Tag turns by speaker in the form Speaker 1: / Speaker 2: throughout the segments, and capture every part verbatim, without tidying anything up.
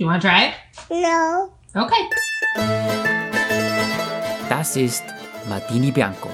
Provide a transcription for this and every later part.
Speaker 1: Do you want to try it?
Speaker 2: No.
Speaker 1: Okay.
Speaker 3: Das ist Martini Bianco.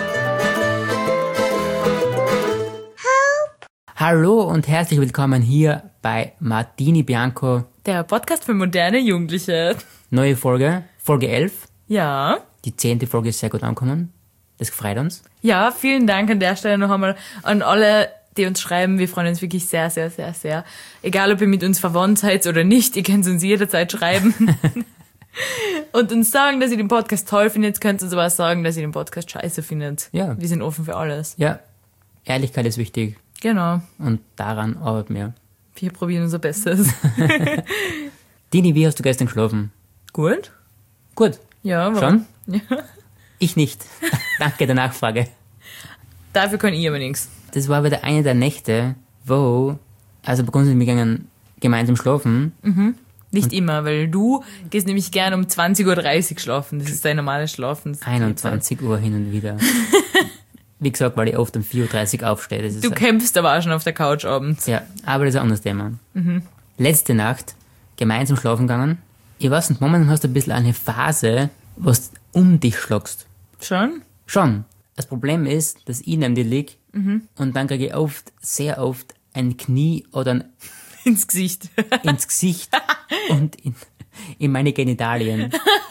Speaker 2: Help.
Speaker 3: Hallo und herzlich willkommen hier bei Martini Bianco.
Speaker 4: Der Podcast für moderne Jugendliche.
Speaker 3: Neue Folge, Folge elf.
Speaker 4: Ja.
Speaker 3: Die zehnte Folge ist sehr gut angekommen. Das freut uns.
Speaker 4: Ja, vielen Dank an der Stelle noch einmal an alle, die uns schreiben. Wir freuen uns wirklich sehr, sehr, sehr, sehr. Egal, ob ihr mit uns verwandt seid oder nicht, ihr könnt uns jederzeit schreiben. Und uns sagen, dass ihr den Podcast toll findet. Könnt uns aber auch sagen, dass ihr den Podcast scheiße findet.
Speaker 3: Ja.
Speaker 4: Wir sind offen für alles.
Speaker 3: Ja, Ehrlichkeit ist wichtig
Speaker 4: Genau.
Speaker 3: und daran arbeiten wir.
Speaker 4: Wir probieren unser Bestes.
Speaker 3: Dini, wie hast du gestern geschlafen?
Speaker 4: Gut?
Speaker 3: Gut.
Speaker 4: Ja, warum?
Speaker 3: Schon?
Speaker 4: Ja.
Speaker 3: Ich nicht. Danke der Nachfrage.
Speaker 4: Dafür kann ich aber nichts.
Speaker 3: Das war wieder eine der Nächte, wo, also bei uns sind wir gegangen gemeinsam schlafen.
Speaker 4: Nicht immer, weil du gehst nämlich gern um zwanzig Uhr dreißig schlafen. Das ist dein normales Schlafen.
Speaker 3: einundzwanzig Uhr hin und wieder. Wie gesagt, weil ich oft um vier Uhr dreißig aufstehe. Das ist
Speaker 4: Du kämpfst aber auch schon auf der Couch abends.
Speaker 3: Ja, aber das ist ein anderes Thema. Letzte Nacht gemeinsam schlafen gegangen. Ich weiß nicht, momentan hast du ein bisschen eine Phase, wo du um dich schlagst.
Speaker 4: Schon?
Speaker 3: Schon. Das Problem ist, dass ich neben dir lieg und dann kriege ich oft, sehr oft ein Knie oder ein
Speaker 4: Ins Gesicht.
Speaker 3: ins Gesicht und in, in meine Genitalien.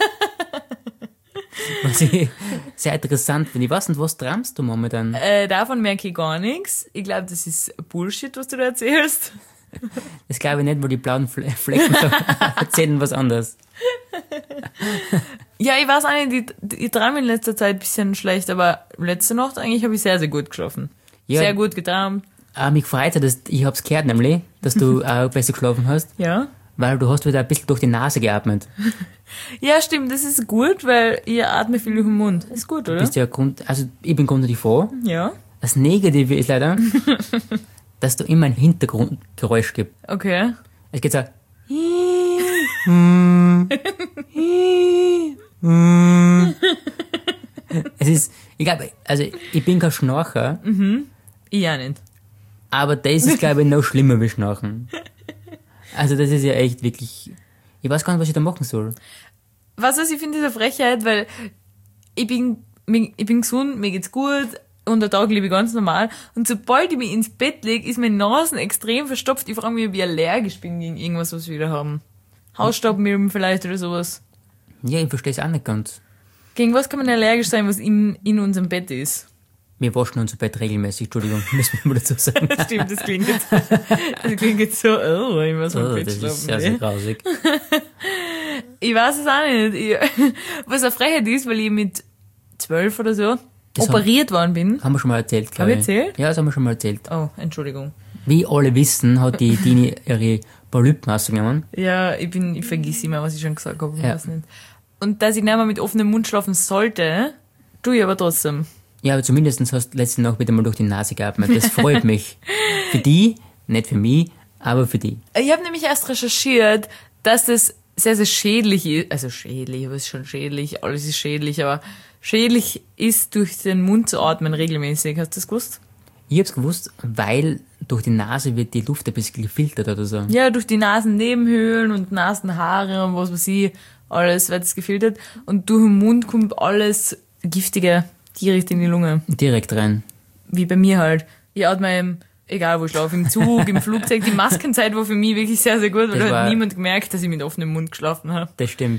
Speaker 3: Was ich sehr interessant finde. Ich weiß nicht, was träumst du momentan?
Speaker 4: Äh, davon merke ich gar nichts. Ich glaube, das ist Bullshit, was du da erzählst.
Speaker 3: Das glaube ich nicht, weil die blauen Fle- Flecken erzählen was anderes.
Speaker 4: Ja, ich weiß auch nicht, ich, ich träume in letzter Zeit ein bisschen schlecht, aber letzte Nacht eigentlich habe ich sehr, sehr gut geschlafen.
Speaker 3: Ja.
Speaker 4: Sehr gut geträumt.
Speaker 3: Aber mich freut ja, dass ich hab's gehört, nämlich, dass du auch besser geschlafen hast,
Speaker 4: Ja.
Speaker 3: weil du hast wieder ein bisschen durch die Nase geatmet.
Speaker 4: Ja, stimmt, das ist gut, weil ich atme viel durch den Mund. Ist gut,
Speaker 3: Du
Speaker 4: oder?
Speaker 3: bist ja Grund, also ich bin grundsätzlich froh.
Speaker 4: Ja.
Speaker 3: Das Negative ist leider, dass du immer ein Hintergrundgeräusch gibt.
Speaker 4: Okay.
Speaker 3: Es geht so, es ist, ich glaube, also ich bin kein Schnarcher,
Speaker 4: Ich auch nicht.
Speaker 3: aber das ist, glaube ich, noch schlimmer wie Schnarchen. Also das ist ja echt wirklich, ich weiß gar nicht, was ich da machen soll.
Speaker 4: Was weiß ich finde diese Frechheit, weil ich bin, ich bin gesund, mir geht's gut und der Tag lebe ich ganz normal. Und sobald ich mich ins Bett lege, ist meine Nase extrem verstopft. Ich frage mich, ob ich allergisch bin gegen irgendwas, was wir wieder haben. Hausstaubmilben vielleicht oder sowas.
Speaker 3: Ja, ich verstehe es auch nicht ganz.
Speaker 4: Gegen was kann man allergisch sein, was in, in unserem Bett ist?
Speaker 3: Wir waschen unser Bett regelmäßig, Entschuldigung, müssen wir mal dazu sagen.
Speaker 4: Stimmt, das klingt jetzt, das klingt jetzt so, oh, ich muss mal
Speaker 3: Oh,
Speaker 4: Bett
Speaker 3: das ist
Speaker 4: schlafen.
Speaker 3: sehr, sehr
Speaker 4: ey.
Speaker 3: grausig.
Speaker 4: Ich weiß es auch nicht. Ich, was eine Frechheit ist, weil ich mit zwölf oder so
Speaker 3: Das
Speaker 4: operiert worden bin.
Speaker 3: Haben wir schon mal erzählt,
Speaker 4: Hab
Speaker 3: glaube
Speaker 4: ich erzählt?
Speaker 3: Ja, das haben wir schon mal erzählt.
Speaker 4: Oh, Entschuldigung.
Speaker 3: Wie alle wissen, hat die Dini ihre Polypen ausgenommen.
Speaker 4: Ja, ich bin, ich vergiss immer, was ich schon gesagt habe, ich
Speaker 3: Ja.
Speaker 4: weiß nicht. Und dass ich nicht mehr mit offenem Mund schlafen sollte, tue ich aber trotzdem.
Speaker 3: Ja, aber zumindest hast du letzte Nacht wieder mal durch die Nase geatmet. Das freut mich. Für die, nicht für mich, aber für die.
Speaker 4: Ich habe nämlich erst recherchiert, dass das sehr, sehr schädlich ist. Also schädlich, aber es ist schon schädlich, alles ist schädlich, aber schädlich ist, durch den Mund zu atmen regelmäßig. Hast du das gewusst?
Speaker 3: Ich hab's gewusst, weil durch die Nase wird die Luft ein bisschen gefiltert oder so.
Speaker 4: Ja, durch die Nasennebenhöhlen und Nasenhaare und was weiß ich, alles wird es gefiltert. Und durch den Mund kommt alles Giftige direkt in die Lunge.
Speaker 3: Direkt rein.
Speaker 4: Wie bei mir halt. Ich atme im, egal wo ich schlafe, im Zug, im Flugzeug. Die Maskenzeit war für mich wirklich sehr, sehr gut, weil
Speaker 3: Das
Speaker 4: da
Speaker 3: war-
Speaker 4: hat niemand gemerkt, dass ich mit offenem Mund geschlafen habe.
Speaker 3: Das stimmt.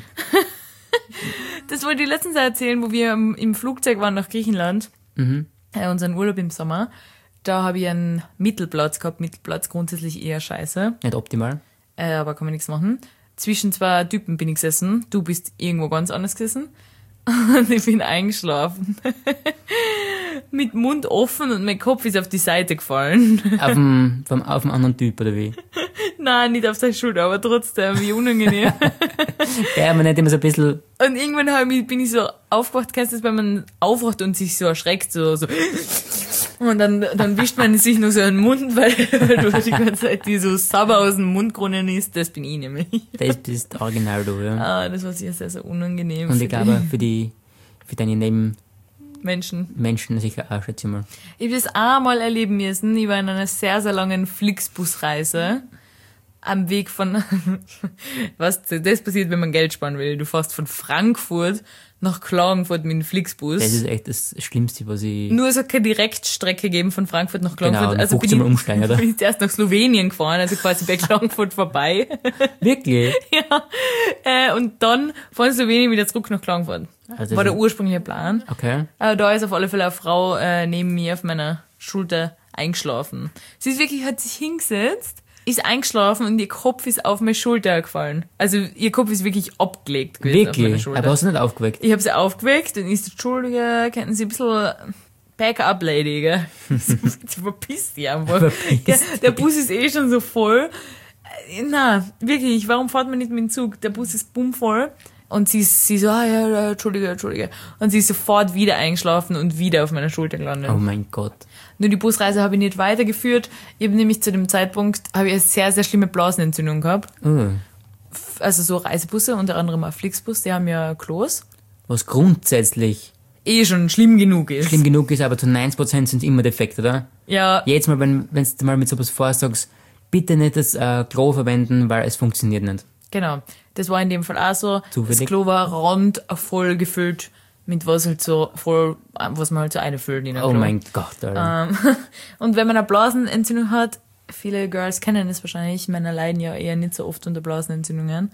Speaker 4: Das wollte ich letztens erzählen, wo wir im, im Flugzeug waren nach Griechenland.
Speaker 3: Mhm.
Speaker 4: Äh, unseren Urlaub im Sommer. Da habe ich einen Mittelplatz gehabt. Mittelplatz grundsätzlich eher scheiße.
Speaker 3: Nicht optimal.
Speaker 4: Äh, aber kann man nichts machen. Zwischen zwei Typen bin ich gesessen. Du bist irgendwo ganz anders gesessen. Und ich bin eingeschlafen. Mit Mund offen und mein Kopf ist auf die Seite gefallen.
Speaker 3: Auf dem, vom, auf dem anderen Typ, oder wie?
Speaker 4: Nein, nicht auf seine Schulter, aber trotzdem, wie unangenehm.
Speaker 3: Der man nicht immer so ein bisschen,
Speaker 4: Und irgendwann hab ich, bin ich so aufgewacht, kennst du das, wenn man aufwacht und sich so erschreckt, so, so. Und dann, dann wischt man sich nur so in den Mund, weil, weil du die ganze Zeit die so Sabber aus dem Mundkronen isst. Das bin ich nämlich.
Speaker 3: das bist original du, ja.
Speaker 4: Ah, das war sehr, sehr, sehr unangenehm.
Speaker 3: Und
Speaker 4: für
Speaker 3: ich glaube,
Speaker 4: die
Speaker 3: für die, für deine Nebenmenschen
Speaker 4: Menschen.
Speaker 3: sicher auch, schätze ich mal.
Speaker 4: Ich habe das einmal erleben müssen. Ich war in einer sehr, sehr langen Flixbusreise. am Weg von, was, das passiert, wenn man Geld sparen will. Du fährst von Frankfurt nach Klagenfurt mit dem Flixbus.
Speaker 3: Das ist echt das Schlimmste, was ich...
Speaker 4: Nur es hat keine Direktstrecke gegeben von Frankfurt nach Klagenfurt.
Speaker 3: Genau,
Speaker 4: also bin
Speaker 3: fünfzehn
Speaker 4: ich,
Speaker 3: Mal umsteigen, oder?
Speaker 4: bin ich erst nach Slowenien gefahren, also quasi bei Klagenfurt vorbei.
Speaker 3: Wirklich?
Speaker 4: Ja. Äh, und dann von Slowenien wieder zurück nach Klagenfurt.
Speaker 3: Also
Speaker 4: War
Speaker 3: das
Speaker 4: der ursprüngliche Plan.
Speaker 3: Okay.
Speaker 4: Aber da ist auf alle Fälle eine Frau äh, neben mir auf meiner Schulter eingeschlafen. Sie ist wirklich, hat sich hingesetzt, ist eingeschlafen und ihr Kopf ist auf meine Schulter gefallen. Also ihr Kopf ist wirklich abgelegt gewesen auf meiner
Speaker 3: Wirklich?
Speaker 4: Schulter.
Speaker 3: Aber hast du nicht aufgeweckt?
Speaker 4: Ich habe sie aufgeweckt und ist so, Entschuldige, könnten Sie ein bisschen Back-up, Lady, gell? Sie verpisst die einfach.
Speaker 3: Verpisst
Speaker 4: Der, der Bus ist eh schon so voll. Äh, Na, wirklich, warum fährt man nicht mit dem Zug? Der Bus ist bummvoll. Und sie, sie so, ah ja, ja, Entschuldige, Entschuldige. Und sie ist sofort wieder eingeschlafen und wieder auf meiner Schulter gelandet.
Speaker 3: Oh mein Gott.
Speaker 4: Nur die Busreise habe ich nicht weitergeführt. Ich habe nämlich zu dem Zeitpunkt habe ich eine sehr, sehr schlimme Blasenentzündung gehabt.
Speaker 3: Oh.
Speaker 4: Also so Reisebusse, unter anderem auch Flixbus, die haben ja Klos.
Speaker 3: Was grundsätzlich
Speaker 4: Eh schon schlimm genug ist.
Speaker 3: schlimm genug ist, aber zu neunzig Prozent sind immer defekt, oder?
Speaker 4: Ja,
Speaker 3: Jetzt mal, wenn wenn du mal mit sowas vorsagst, bitte nicht das äh, Klo verwenden, weil es funktioniert nicht.
Speaker 4: genau. Das war in dem Fall auch so.
Speaker 3: Zufällig?
Speaker 4: Das Klo war randvoll gefüllt mit was halt so voll, was man halt so einfüllt in ein
Speaker 3: Oh
Speaker 4: Klo.
Speaker 3: mein Gott, Alter.
Speaker 4: Ähm, und wenn man eine Blasenentzündung hat, viele Girls kennen es wahrscheinlich, Männer leiden ja eher nicht so oft unter Blasenentzündungen.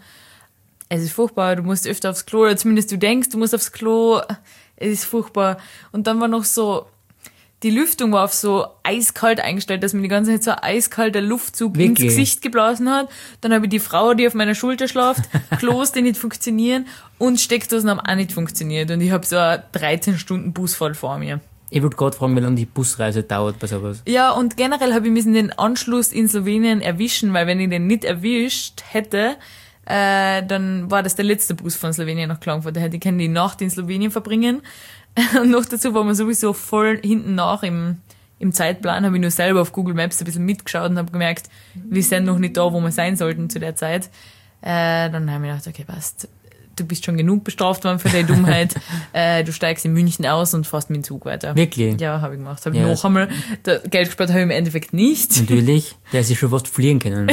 Speaker 4: Es ist furchtbar, du musst öfter aufs Klo, oder zumindest du denkst, du musst aufs Klo, es ist furchtbar. Und dann war noch so, die Lüftung war auf so eiskalt eingestellt, dass mir die ganze Zeit so ein eiskalter Luftzug
Speaker 3: Wirklich?
Speaker 4: ins Gesicht geblasen hat. Dann habe ich die Frau, die auf meiner Schulter schlaft, Klos, die nicht funktionieren und Steckdosen haben auch nicht funktioniert. Und ich habe so eine dreizehn Stunden Busfahrt vor mir.
Speaker 3: Ich würde gerade fragen, wie lange die Busreise dauert bei sowas.
Speaker 4: Ja, und generell habe ich müssen den Anschluss in Slowenien erwischen, weil wenn ich den nicht erwischt hätte, äh, dann war das der letzte Bus von Slowenien nach Klagenfurt. Da hätte ich können die Nacht in Slowenien verbringen. Und noch dazu war man sowieso voll hinten nach im, im Zeitplan, habe ich nur selber auf Google Maps ein bisschen mitgeschaut und habe gemerkt, wir sind noch nicht da, wo wir sein sollten zu der Zeit. Äh, dann habe ich gedacht, okay, passt, du bist schon genug bestraft worden für deine Dummheit. äh, du steigst in München aus und fährst mit dem Zug weiter.
Speaker 3: Wirklich?
Speaker 4: Ja, habe ich gemacht. Habe
Speaker 3: Ja.
Speaker 4: ich noch einmal, der Geld gespart habe ich im Endeffekt nicht.
Speaker 3: Natürlich, der ist ja schon fast fliegen können.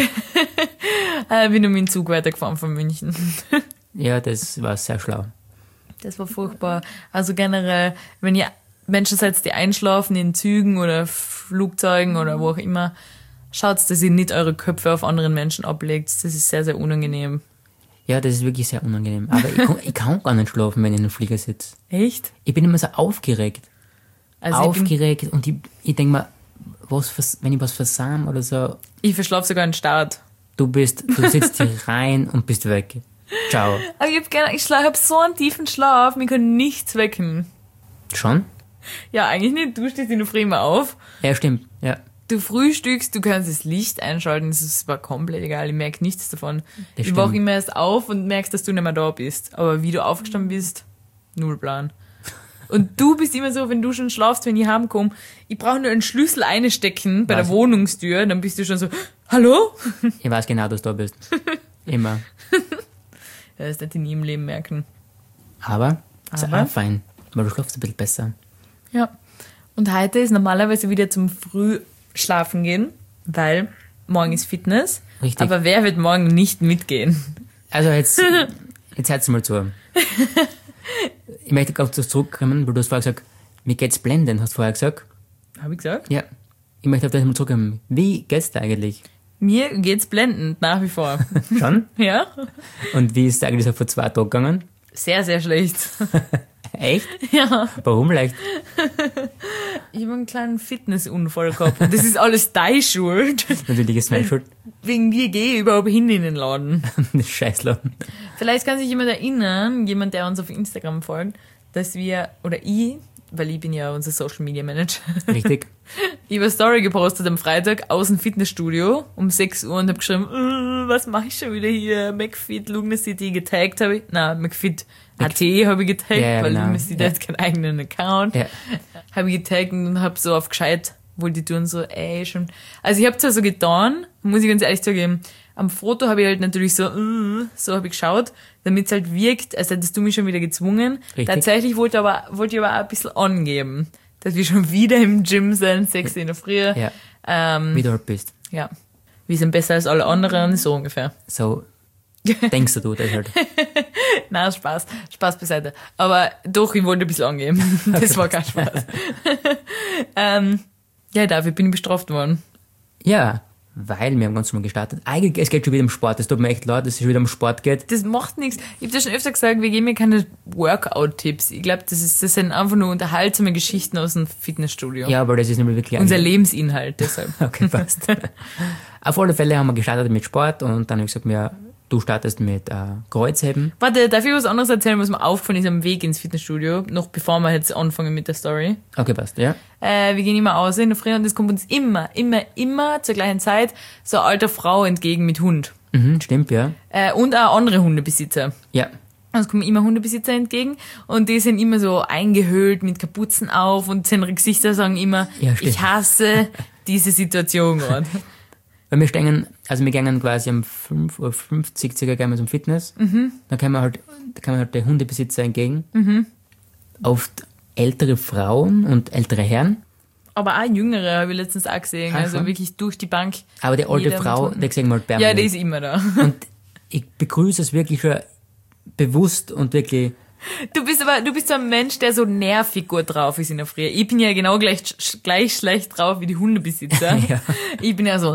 Speaker 4: Äh, bin nur mit dem Zug weitergefahren von München.
Speaker 3: Ja, das war sehr schlau.
Speaker 4: Das war furchtbar. Also generell, wenn ihr Menschen seid, die einschlafen in Zügen oder Flugzeugen oder wo auch immer, schaut, dass ihr nicht eure Köpfe auf anderen Menschen ablegt. Das ist sehr, sehr unangenehm.
Speaker 3: Ja, das ist wirklich sehr unangenehm. Aber ich kann, ich kann gar nicht schlafen, wenn ich in einem Flieger sitze.
Speaker 4: Echt?
Speaker 3: Ich bin immer so aufgeregt.
Speaker 4: Also ich, bin,
Speaker 3: aufgeregt und ich, ich denke mir, was, vers- wenn ich was versam oder so,
Speaker 4: ich verschlafe sogar einen Start.
Speaker 3: du bist, du sitzt hier rein und bist weg. Ciao.
Speaker 4: Aber ich hab gerne, ich schla- hab so einen tiefen Schlaf, mir kann nichts wecken.
Speaker 3: Schon?
Speaker 4: Ja, eigentlich nicht. Du stehst in der Früh immer auf.
Speaker 3: Ja, stimmt. Ja.
Speaker 4: Du frühstückst, du kannst das Licht einschalten, das ist aber komplett egal, ich merke nichts davon.
Speaker 3: Das
Speaker 4: Ich wach
Speaker 3: stimmt.
Speaker 4: immer erst auf und merkst, dass du nicht mehr da bist. Aber wie du aufgestanden bist, null Plan. Und du bist immer so, wenn du schon schlafst, wenn ich heimkomme, ich brauche nur einen Schlüssel einstecken bei
Speaker 3: Was?
Speaker 4: der Wohnungstür, dann bist du schon so, hallo?
Speaker 3: Ich weiß genau, dass du da bist. Immer.
Speaker 4: Ja, das hätte ich nie im Leben merken.
Speaker 3: Aber, ist
Speaker 4: Aber?
Speaker 3: auch fein, weil du schlafst ein bisschen besser.
Speaker 4: Ja. Und heute ist normalerweise wieder zum Frühschlafen gehen, weil morgen ist Fitness.
Speaker 3: Richtig.
Speaker 4: Aber wer wird morgen nicht mitgehen?
Speaker 3: Also jetzt, jetzt hört's mal zu. Ich möchte ganz kurz zurückkommen, weil du hast vorher gesagt, mir geht's blendend, hast du vorher gesagt.
Speaker 4: Habe ich gesagt?
Speaker 3: Ja. Ich möchte auf das mal zurückkommen. Wie geht's dir eigentlich?
Speaker 4: Mir geht's blendend, nach wie vor.
Speaker 3: Schon?
Speaker 4: Ja?
Speaker 3: Und wie ist es eigentlich so vor zwei Tagen gegangen?
Speaker 4: Sehr, sehr schlecht.
Speaker 3: Echt?
Speaker 4: Ja.
Speaker 3: Warum leicht?
Speaker 4: Ich habe einen kleinen Fitnessunfall gehabt. Und das ist alles deine Schuld.
Speaker 3: Natürlich ist meine Schuld.
Speaker 4: Wegen dir gehe ich überhaupt hin in den Laden.
Speaker 3: Das Scheißladen.
Speaker 4: Vielleicht kann sich jemand erinnern, jemand, der uns auf Instagram folgt, dass wir, oder ich, weil ich bin ja unser Social Media Manager,
Speaker 3: Richtig?
Speaker 4: ich habe eine Story gepostet am Freitag aus dem Fitnessstudio um sechs Uhr und habe geschrieben, "Äh, was mache ich schon wieder hier? McFit, Lugner City getaggt habe ich. Nein, McFit A T habe ich getaggt,
Speaker 3: Ja, ja,
Speaker 4: weil
Speaker 3: genau.
Speaker 4: Lugner City
Speaker 3: Ja.
Speaker 4: hat keinen eigenen Account.
Speaker 3: Ja.
Speaker 4: Habe ich getaggt und habe so auf gescheit, wohl die tun so, ey, schon. Also ich habe zwar so getan, muss ich ganz ehrlich zugeben, am Foto habe ich halt natürlich so, uh, so habe ich geschaut, damit es halt wirkt, als hättest du mich schon wieder gezwungen.
Speaker 3: Richtig.
Speaker 4: Tatsächlich wollte, aber, wollte ich aber auch ein bisschen angeben, dass wir schon wieder im Gym sind, sechs in der Früh.
Speaker 3: Ja.
Speaker 4: Ähm,
Speaker 3: Wie du halt bist.
Speaker 4: ja. Wir sind besser als alle anderen, so ungefähr.
Speaker 3: So denkst du, das halt.
Speaker 4: Nein, Spaß. Spaß beiseite. Aber doch, ich wollte ein bisschen angeben. Das war kein Spaß. ähm, ja, dafür bin ich bestraft worden.
Speaker 3: Ja, weil wir haben ganz normal gestartet. Eigentlich, es geht schon wieder um Sport. Es tut mir echt leid, dass es schon wieder um Sport geht.
Speaker 4: Das macht nichts. Ich habe dir schon öfter gesagt, wir geben mir keine Workout-Tipps. Ich glaube, das, ist, das sind einfach nur unterhaltsame Geschichten aus dem Fitnessstudio.
Speaker 3: Ja, aber das ist nämlich wirklich...
Speaker 4: Unser Lebensinhalt, deshalb.
Speaker 3: Okay, passt. Auf alle Fälle haben wir gestartet mit Sport und dann habe ich gesagt, ja, du startest mit äh, Kreuzheben.
Speaker 4: Warte, darf ich was anderes erzählen, was mir aufgefallen ist am Weg ins Fitnessstudio, noch bevor wir jetzt anfangen mit der Story?
Speaker 3: Okay, passt, ja.
Speaker 4: Äh, wir gehen immer aus in der Früh und es kommt uns immer, immer, immer zur gleichen Zeit so eine alte Frau entgegen mit Hund.
Speaker 3: Mhm, stimmt, ja.
Speaker 4: Äh, und auch andere Hundebesitzer.
Speaker 3: Ja.
Speaker 4: Also es kommen immer Hundebesitzer entgegen und die sind immer so eingehüllt mit Kapuzen auf und ihre Gesichter sagen immer,
Speaker 3: Ja, stimmt.
Speaker 4: ich hasse diese Situation gerade.
Speaker 3: Weil wir stehen, also wir gehen quasi um fünf Uhr fünfzig circa gehen wir zum Fitness. Mhm. Dann kommen wir halt, da kommen halt die Hundebesitzer entgegen. Mhm. Oft ältere Frauen und ältere Herren.
Speaker 4: Aber auch Jüngere habe ich letztens auch gesehen,
Speaker 3: Ah,
Speaker 4: also
Speaker 3: schon?
Speaker 4: wirklich durch die Bank.
Speaker 3: Aber die alte
Speaker 4: Jeder mit
Speaker 3: Frau,
Speaker 4: Hunden.
Speaker 3: die sehen wir halt
Speaker 4: Ja,
Speaker 3: permanent.
Speaker 4: die ist immer da.
Speaker 3: Und ich begrüße es wirklich schon bewusst und wirklich,
Speaker 4: Du bist aber, du bist so ein Mensch, der so nervig gut drauf ist in der Früh. Ich bin ja genau gleich, sch- gleich schlecht drauf wie die Hundebesitzer.
Speaker 3: Ja.
Speaker 4: Ich bin ja so,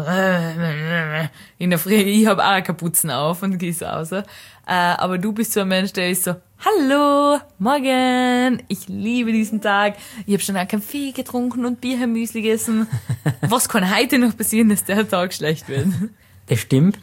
Speaker 4: äh, in der Früh, ich habe auch Kapuzen auf und gehe so raus. Äh, aber du bist so ein Mensch, der ist so, hallo, morgen, ich liebe diesen Tag. Ich habe schon einen Kaffee getrunken und Biermüsli gegessen. Was kann heute noch passieren, dass der Tag schlecht wird?
Speaker 3: das stimmt,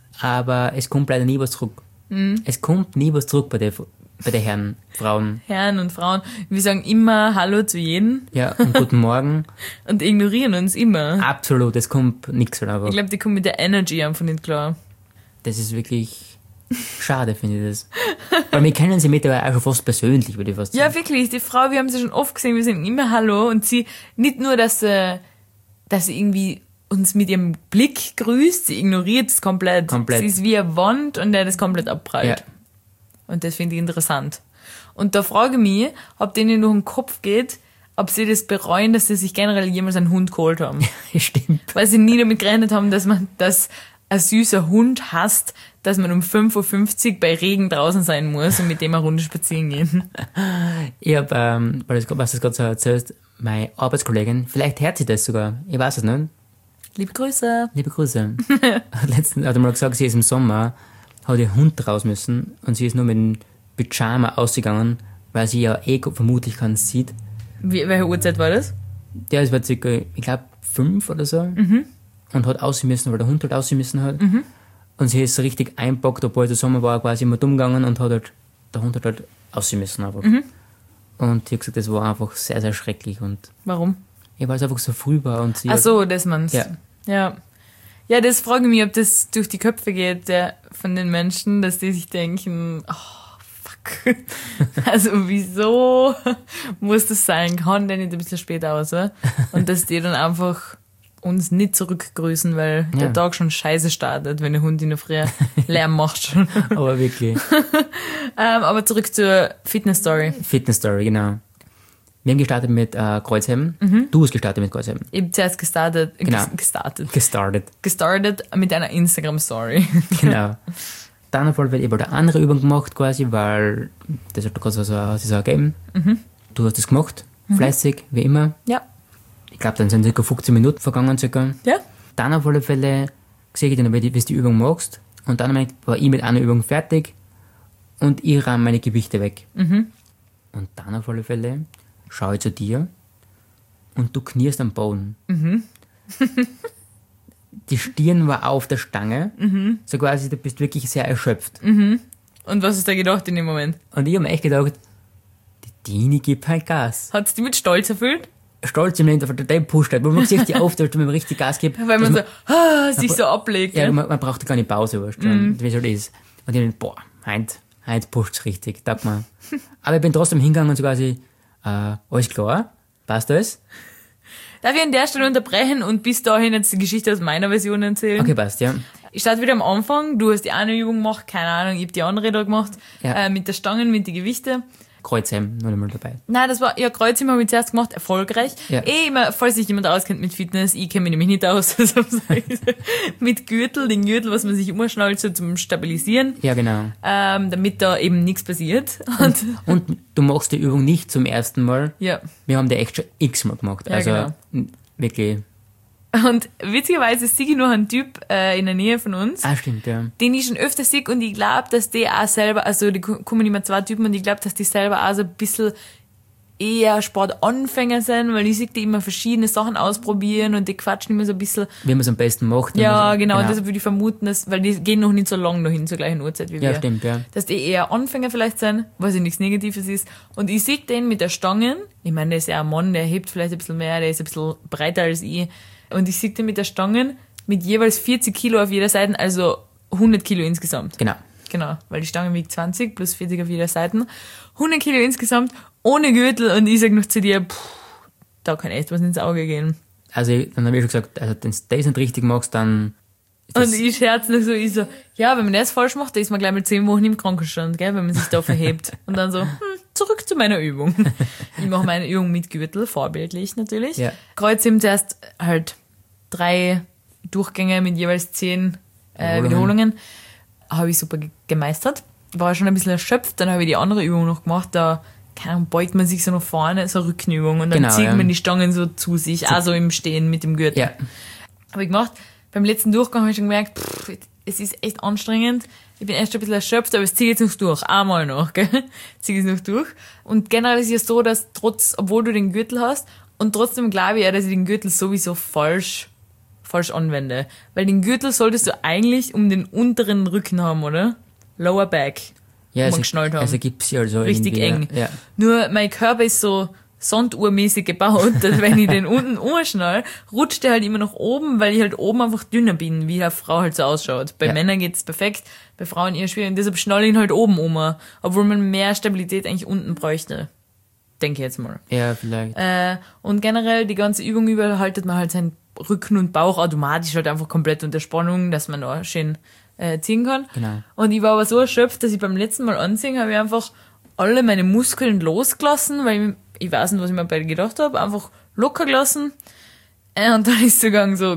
Speaker 3: aber es kommt leider nie was zurück.
Speaker 4: Mhm.
Speaker 3: Es kommt nie was zurück bei den bei den Herren, Frauen.
Speaker 4: Herren und Frauen, wir sagen immer Hallo zu jedem
Speaker 3: Ja, und guten Morgen.
Speaker 4: und ignorieren uns immer.
Speaker 3: Absolut, es kommt nichts halt einfach.
Speaker 4: Ich glaube, die kommen mit der Energy einfach nicht klar.
Speaker 3: Das ist wirklich schade, finde ich das. Weil wir kennen sie mittlerweile auch schon fast persönlich, würde ich fast
Speaker 4: Ja,
Speaker 3: sagen.
Speaker 4: wirklich, die Frau, wir haben sie schon oft gesehen, wir sind immer Hallo und sie, nicht nur, dass sie, dass sie irgendwie uns mit ihrem Blick grüßt, sie ignoriert es komplett.
Speaker 3: Komplett.
Speaker 4: Sie ist wie eine Wand und der das komplett abprallt.
Speaker 3: Ja.
Speaker 4: Und das finde ich interessant. Und da frage ich mich, ob denen durch den Kopf geht, ob sie das bereuen, dass sie sich generell jemals einen Hund geholt haben.
Speaker 3: Stimmt.
Speaker 4: Weil sie nie damit gerechnet haben, dass man, dass ein süßer Hund hasst, dass man um fünf Uhr fünfzig bei Regen draußen sein muss und mit dem eine Runde spazieren gehen.
Speaker 3: Ich habe, ähm, weil du was du gerade so erzählst, meine Arbeitskollegin, vielleicht hört sie das sogar, ich weiß es nicht.
Speaker 4: Liebe Grüße.
Speaker 3: Liebe Grüße. Hat letztens hat mal gesagt, sie ist im Sommer, hat ihr Hund raus müssen und sie ist nur mit dem Pyjama ausgegangen, weil sie ja eh vermutlich keinen sieht.
Speaker 4: Wie, welche Uhrzeit war das?
Speaker 3: Der ist war circa, ich glaube, fünf oder so. Mhm. Und hat aussehen müssen, weil der Hund halt aussehen müssen hat. Mhm. Und sie ist so richtig einpackt, obwohl der Sommer war, quasi immer dumm gegangen und hat halt, der Hund hat halt aussehen müssen einfach. Mhm. Und ich habe gesagt, das war einfach sehr, sehr schrecklich. Und
Speaker 4: Warum?
Speaker 3: ja, weil es einfach so früh war und sie
Speaker 4: Ach so, das meinst
Speaker 3: Ja.
Speaker 4: Ja. Ja, das frage ich mich, ob das durch die Köpfe geht, der, von den Menschen, dass die sich denken, oh, fuck. Also, wieso muss das sein? Kann der nicht ein bisschen später aus, oder? Und dass die dann einfach uns nicht zurückgrüßen, weil
Speaker 3: Ja.
Speaker 4: der Tag schon scheiße startet, wenn der Hund in der Früh Lärm macht schon.
Speaker 3: aber wirklich.
Speaker 4: ähm, aber zurück zur Fitness-Story.
Speaker 3: Fitness Story, genau. Wir haben gestartet mit äh, Kreuzheben. Du hast gestartet mit Kreuzheben.
Speaker 4: Ich habe zuerst gestartet,
Speaker 3: Genau.
Speaker 4: ges- gestartet,
Speaker 3: Gestartet.
Speaker 4: gestartet mit einer Instagram-Story.
Speaker 3: Genau. Dann auf jeden Fall eben eine andere Übung gemacht quasi, weil das hat gerade so, so, so ergeben. Mhm. Du hast das gemacht, fleißig, wie immer.
Speaker 4: Ja.
Speaker 3: Ich glaube, dann sind circa fünfzehn Minuten vergangen circa.
Speaker 4: Ja?
Speaker 3: Dann auf alle Fälle sehe ich dann, wie du die Übung machst. Und dann war ich mit einer Übung fertig und ich ramme meine Gewichte weg.
Speaker 4: Mhm.
Speaker 3: Und dann auf alle Fälle schaue ich zu dir und du knierst am Boden.
Speaker 4: Mhm.
Speaker 3: Die Stirn war auf der Stange.
Speaker 4: Mhm.
Speaker 3: So quasi, du bist wirklich sehr erschöpft.
Speaker 4: Und was hast du da gedacht in dem Moment?
Speaker 3: Und ich habe mir echt gedacht, die Dini gibt halt Gas.
Speaker 4: Hat es dich mit Stolz erfüllt?
Speaker 3: Stolz im Leben, der Depp pusht halt. Man sieht die auf, dass man richtig Gas gibt.
Speaker 4: Weil man so,
Speaker 3: dass
Speaker 4: ah, sich so ablegt.
Speaker 3: Ja,
Speaker 4: Ja,
Speaker 3: man, man braucht keine Pause, weißt du, wie es halt ist. Und ich dachte, boah, heute, heute pusht's richtig, sag mal. Aber ich bin trotzdem hingegangen und so quasi, äh, alles klar, passt alles?
Speaker 4: Darf ich an der Stelle unterbrechen und bis dahin jetzt die Geschichte aus meiner Version erzählen?
Speaker 3: Okay, passt, ja.
Speaker 4: Ich starte wieder am Anfang. Du hast die eine Übung gemacht, keine Ahnung, ich habe die andere da gemacht.
Speaker 3: Ja.
Speaker 4: Äh, mit der Stangen, mit den Gewichten.
Speaker 3: Kreuzheim noch einmal dabei.
Speaker 4: Nein, das war, ja, Kreuzheim habe ich zuerst gemacht, erfolgreich.
Speaker 3: Ja.
Speaker 4: Eh immer, falls sich jemand auskennt mit Fitness, ich kenne mich nämlich nicht aus, also sag ich, mit Gürtel, den Gürtel, was man sich umschnallt, so zum Stabilisieren,
Speaker 3: Ja, genau.
Speaker 4: ähm, damit da eben nichts passiert. Und,
Speaker 3: Und du machst die Übung nicht zum ersten Mal.
Speaker 4: ja.
Speaker 3: Wir haben die echt schon x-mal gemacht.
Speaker 4: Ja,
Speaker 3: also
Speaker 4: genau.
Speaker 3: n- wirklich.
Speaker 4: Und witzigerweise sehe ich noch einen Typ äh, in der Nähe von uns,
Speaker 3: Ah, stimmt, ja.
Speaker 4: den ich schon öfter sehe und ich glaube, dass die auch selber, also die ko- kommen immer zwei Typen und ich glaube, dass die selber auch so ein bisschen eher Sportanfänger sind, weil ich sehe die immer verschiedene Sachen ausprobieren und die quatschen immer so ein bisschen.
Speaker 3: Wie man es am besten macht. wenn
Speaker 4: Ja,
Speaker 3: man so-
Speaker 4: genau, und deshalb würde ich vermuten, dass, weil die gehen noch nicht so lang dahin zur gleichen Uhrzeit wie
Speaker 3: Ja,
Speaker 4: wir.
Speaker 3: stimmt, ja.
Speaker 4: Dass die eher Anfänger vielleicht sind, was ja nichts Negatives ist. Und ich sehe den mit der Stangen, ich meine, der ist ja ein Mann, der hebt vielleicht ein bisschen mehr, der ist ein bisschen breiter als ich. Und ich sehe den mit der Stangen mit jeweils vierzig Kilo auf jeder Seite, also hundert Kilo insgesamt.
Speaker 3: Genau.
Speaker 4: Genau, weil die Stange wiegt zwanzig plus vierzig auf jeder Seite. hundert Kilo insgesamt, ohne Gürtel. Und ich sag noch zu dir, puh, da kann echt was ins Auge gehen.
Speaker 3: Also, ich- dann habe ich schon gesagt, also, wenn du das nicht richtig machst, dann ist das,
Speaker 4: Und ich scherze noch so, ich so, ja, wenn man das falsch macht, dann ist man gleich mal zehn Wochen im Krankenstand, gell, wenn man sich da verhebt. Und dann so, hm, zurück zu meiner Übung. Ich mache meine Übung mit Gürtel, vorbildlich natürlich.
Speaker 3: Ja.
Speaker 4: Kreuzheben zuerst halt drei Durchgänge mit jeweils zehn äh,
Speaker 3: Wiederholungen.
Speaker 4: Wiederholungen. Habe ich super ge- gemeistert. War schon ein bisschen erschöpft, dann habe ich die andere Übung noch gemacht, da keine Ahnung, beugt man sich so nach vorne, so eine Rückenübung und dann
Speaker 3: Genau,
Speaker 4: zieht
Speaker 3: ja.
Speaker 4: man die Stangen so zu sich, also im Stehen mit dem Gürtel.
Speaker 3: ja.
Speaker 4: Habe ich gemacht. Beim letzten Durchgang habe ich schon gemerkt, pff, es ist echt anstrengend. Ich bin erst ein bisschen erschöpft, aber es ziehe jetzt noch durch. Einmal noch, gell? Ziehe es noch durch. Und generell ist es ja so, dass trotz, obwohl du den Gürtel hast, und trotzdem glaube ich ja, dass ich den Gürtel sowieso falsch, falsch anwende. Weil den Gürtel solltest du eigentlich um den unteren Rücken haben, oder? Lower Back.
Speaker 3: Ja,
Speaker 4: wo
Speaker 3: es,
Speaker 4: wir geschnallt haben.
Speaker 3: also gibt's ja also
Speaker 4: Richtig
Speaker 3: irgendwie,
Speaker 4: eng.
Speaker 3: Ja.
Speaker 4: Nur mein Körper ist so sanduhrmäßig gebaut, dass wenn ich den unten umschnall, rutscht der halt immer nach oben, weil ich halt oben einfach dünner bin, wie eine Frau halt so ausschaut. Bei
Speaker 3: Ja.
Speaker 4: Männern geht's perfekt, bei Frauen eher schwierig. Und deshalb schnalle ich ihn halt oben um, obwohl man mehr Stabilität eigentlich unten bräuchte. Denke ich jetzt mal.
Speaker 3: Ja, vielleicht.
Speaker 4: Äh, und generell die ganze Übung über haltet man halt seinen Rücken und Bauch automatisch halt einfach komplett unter Spannung, dass man da schön äh, ziehen kann.
Speaker 3: Genau.
Speaker 4: Und ich war aber so erschöpft, dass ich beim letzten Mal anziehen habe ich einfach alle meine Muskeln losgelassen, weil ich, ich weiß nicht, was ich mir bei gedacht habe, einfach locker gelassen. Äh, und dann ist es gegangen so.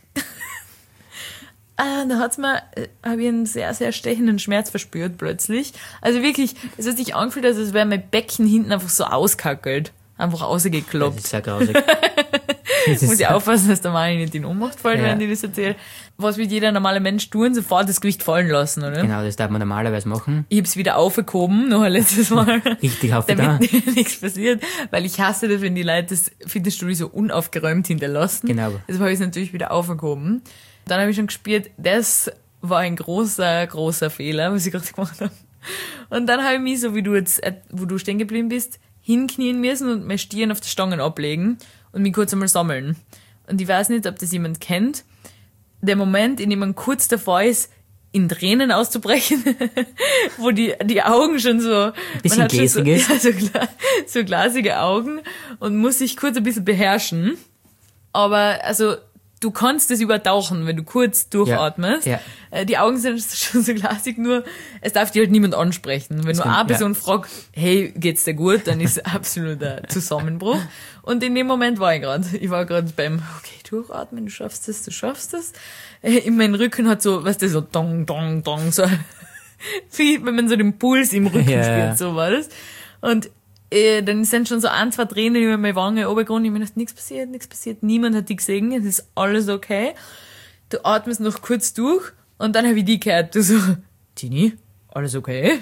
Speaker 4: Ah, da hat's mir, äh, habe ich einen sehr, sehr stechenden Schmerz verspürt plötzlich. Also wirklich, es hat sich angefühlt, als wäre mein Becken hinten einfach so auskackelt. Einfach
Speaker 3: Das
Speaker 4: rausgekloppt.
Speaker 3: ist sehr grausig. Das ist
Speaker 4: Muss ich aufpassen, dass der Mann nicht in Ohnmacht fällt,
Speaker 3: Ja.
Speaker 4: wenn ich das erzähle. Was wird jeder normale Mensch tun? Sofort das Gewicht fallen lassen, oder?
Speaker 3: Genau, das darf man normalerweise machen.
Speaker 4: Ich hab's wieder aufgehoben, noch ein letztes Mal.
Speaker 3: Richtig aufgetan.
Speaker 4: Damit nichts passiert. Weil ich hasse das, wenn die Leute das Fitnessstudio so unaufgeräumt hinterlassen.
Speaker 3: Genau.
Speaker 4: Deshalb habe ich es natürlich wieder aufgehoben. Dann habe ich schon gespürt, das war ein großer, großer Fehler, was ich gerade gemacht habe. Und dann habe ich mich, so wie du jetzt, äh, wo du stehen geblieben bist, hinknien müssen und meine Stirn auf die Stangen ablegen und mich kurz einmal sammeln. Und ich weiß nicht, ob das jemand kennt. Der Moment, in dem man kurz davor ist, in Tränen auszubrechen, wo die, die Augen schon so,
Speaker 3: bisschen
Speaker 4: man hat schon so,
Speaker 3: gläsig ist.
Speaker 4: ja, so, gla- so glasige Augen und muss sich kurz ein bisschen beherrschen. Aber, also, du kannst das übertauchen, wenn du kurz durchatmest.
Speaker 3: Ja,
Speaker 4: Äh, Die Augen sind schon so glasig, nur es darf dir halt niemand ansprechen. Wenn nur
Speaker 3: Stimmt,
Speaker 4: eine
Speaker 3: ja.
Speaker 4: Person fragt, hey, geht's dir gut, dann ist absoluter Zusammenbruch. Und in dem Moment war ich gerade. Ich war gerade beim, okay, durchatmen, du schaffst das, du schaffst das. Äh, In meinem Rücken hat so, weißt du, so dong, dong, dong, so wie wenn man so den Puls im Rücken
Speaker 3: Ja,
Speaker 4: spürt,
Speaker 3: ja.
Speaker 4: so war das. Und äh, dann sind schon so ein, zwei Tränen über meine Wange runtergegangen. Ich mir gedacht, nichts passiert, nichts passiert, niemand hat die gesehen, es ist alles okay. Du atmest noch kurz durch und dann habe ich die gehört. Du so, Tini, alles okay?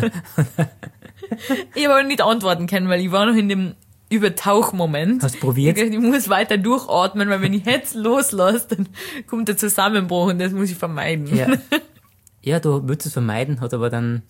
Speaker 4: Ich habe aber nicht antworten können, weil ich war noch in dem Übertauchmoment.
Speaker 3: Hast du probiert?
Speaker 4: Ich, hab gedacht, ich muss weiter durchatmen, weil wenn ich jetzt loslasse, dann kommt der Zusammenbruch und das muss ich vermeiden.
Speaker 3: Ja. Ja, du würdest es vermeiden, hat aber dann...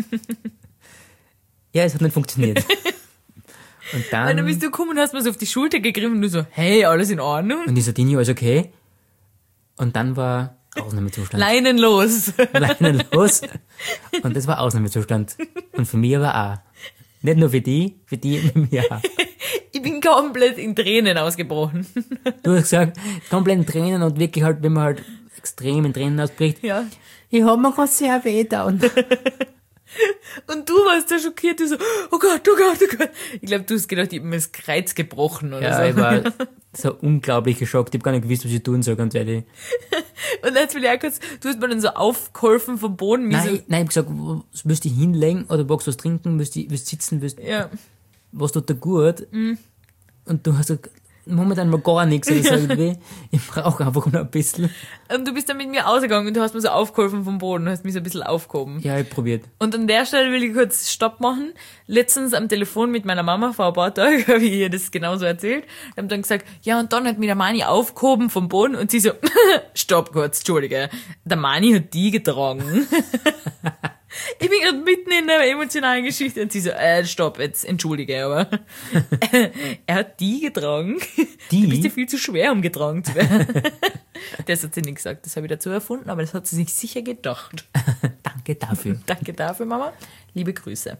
Speaker 3: Ja, es hat nicht funktioniert. Und
Speaker 4: Weil dann
Speaker 3: dann...
Speaker 4: bist du gekommen und hast mir so auf die Schulter gegriffen und du so, hey, alles in Ordnung?
Speaker 3: Und ich so, Dini, alles okay? Und dann war Ausnahmezustand.
Speaker 4: Leinen los.
Speaker 3: Leinen los. Und das war Ausnahmezustand. Und für mich aber auch. Nicht nur für die, für die, für mich auch.
Speaker 4: Ich bin komplett in Tränen ausgebrochen.
Speaker 3: Du hast gesagt, komplett in Tränen und wirklich halt, wenn man halt extrem in Tränen ausbricht.
Speaker 4: Ja.
Speaker 3: Ich hab mir gerade sehr weh getan.
Speaker 4: Und du warst da schockiert, du so, oh Gott, oh Gott, oh Gott. Ich glaube, du hast gedacht, ich hab mir das Kreuz gebrochen oder
Speaker 3: Ja,
Speaker 4: so.
Speaker 3: ich war so unglaublich geschockt. Ich habe gar nicht gewusst, was ich tun soll, ganz ehrlich.
Speaker 4: Und jetzt will ich auch kurz, du hast mir dann so aufgeholfen vom Boden. Wie
Speaker 3: Nein,
Speaker 4: so,
Speaker 3: ich, nein, ich hab gesagt, wo- willst du dich hinlegen oder magst du was trinken, willst du willst du sitzen, willst,
Speaker 4: ja.
Speaker 3: was tut dir gut? Und du hast gesagt, momentan mal gar nichts. Oder so irgendwie. Ich brauche einfach nur ein bisschen.
Speaker 4: Und du bist dann mit mir ausgegangen und du hast mir so aufgeholfen vom Boden, hast mich so ein bisschen aufgehoben.
Speaker 3: Ja, ich hab probiert.
Speaker 4: Und an der Stelle will ich kurz Stopp machen. Letztens am Telefon mit meiner Mama vor ein paar Tagen habe ich ihr das genauso erzählt. Ich habe dann gesagt, ja, und dann hat mich der Mani aufgehoben vom Boden und sie so, Stopp kurz, Entschuldige, der Mani hat die getragen. Ich bin gerade mitten in der emotionalen Geschichte und sie so, äh, stopp, jetzt entschuldige, aber er hat die getragen.
Speaker 3: Die?
Speaker 4: Du bist ja viel zu schwer, um getragen zu werden. Das hat sie nicht gesagt, das habe ich dazu erfunden, aber das hat sie sich sicher gedacht.
Speaker 3: Danke dafür.
Speaker 4: Danke dafür, Mama. Liebe Grüße.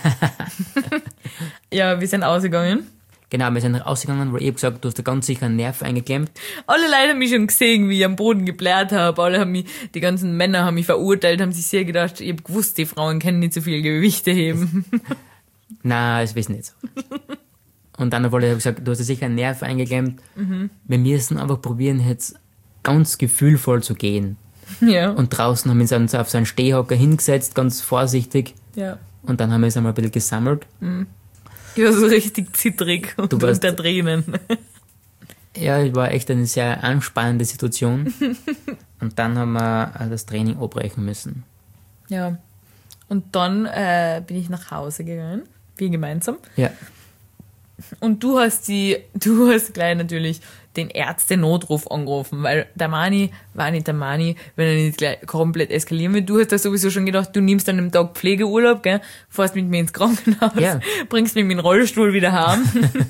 Speaker 4: Ja, wir sind ausgegangen.
Speaker 3: Genau, wir sind rausgegangen, weil ich hab gesagt, du hast da ganz sicher einen Nerv eingeklemmt.
Speaker 4: Alle Leute haben mich schon gesehen, wie ich am Boden geblärt habe. Alle haben mich, die ganzen Männer haben mich verurteilt, haben sich sehr gedacht, ich hab gewusst, die Frauen können nicht so viel Gewichte heben.
Speaker 3: Nein, das wissen nicht so. Und dann habe ich gesagt, du hast da sicher einen Nerv eingeklemmt.
Speaker 4: Mhm.
Speaker 3: Wir müssen einfach probieren, jetzt ganz gefühlvoll zu gehen.
Speaker 4: Ja.
Speaker 3: Und draußen haben wir uns auf so einen Stehhocker hingesetzt, ganz vorsichtig.
Speaker 4: Ja.
Speaker 3: Und dann haben wir es einmal ein bisschen gesammelt.
Speaker 4: Ich war so richtig zittrig und
Speaker 3: Du warst-
Speaker 4: unter Tränen.
Speaker 3: Ja, es war echt eine sehr anspannende Situation. Und dann haben wir äh, das Training abbrechen müssen.
Speaker 4: Ja. Und dann äh, bin ich nach Hause gegangen, wir gemeinsam.
Speaker 3: Ja,
Speaker 4: Und du hast die, du hast gleich natürlich den Ärzte-Notruf angerufen, weil der Mani war nicht der Mani, wenn er nicht gleich komplett eskalieren will. Du hast da sowieso schon gedacht, du nimmst an einem Tag Pflegeurlaub, gell, fährst mit mir ins Krankenhaus,
Speaker 3: Ja.
Speaker 4: bringst mich mit dem Rollstuhl wieder heim.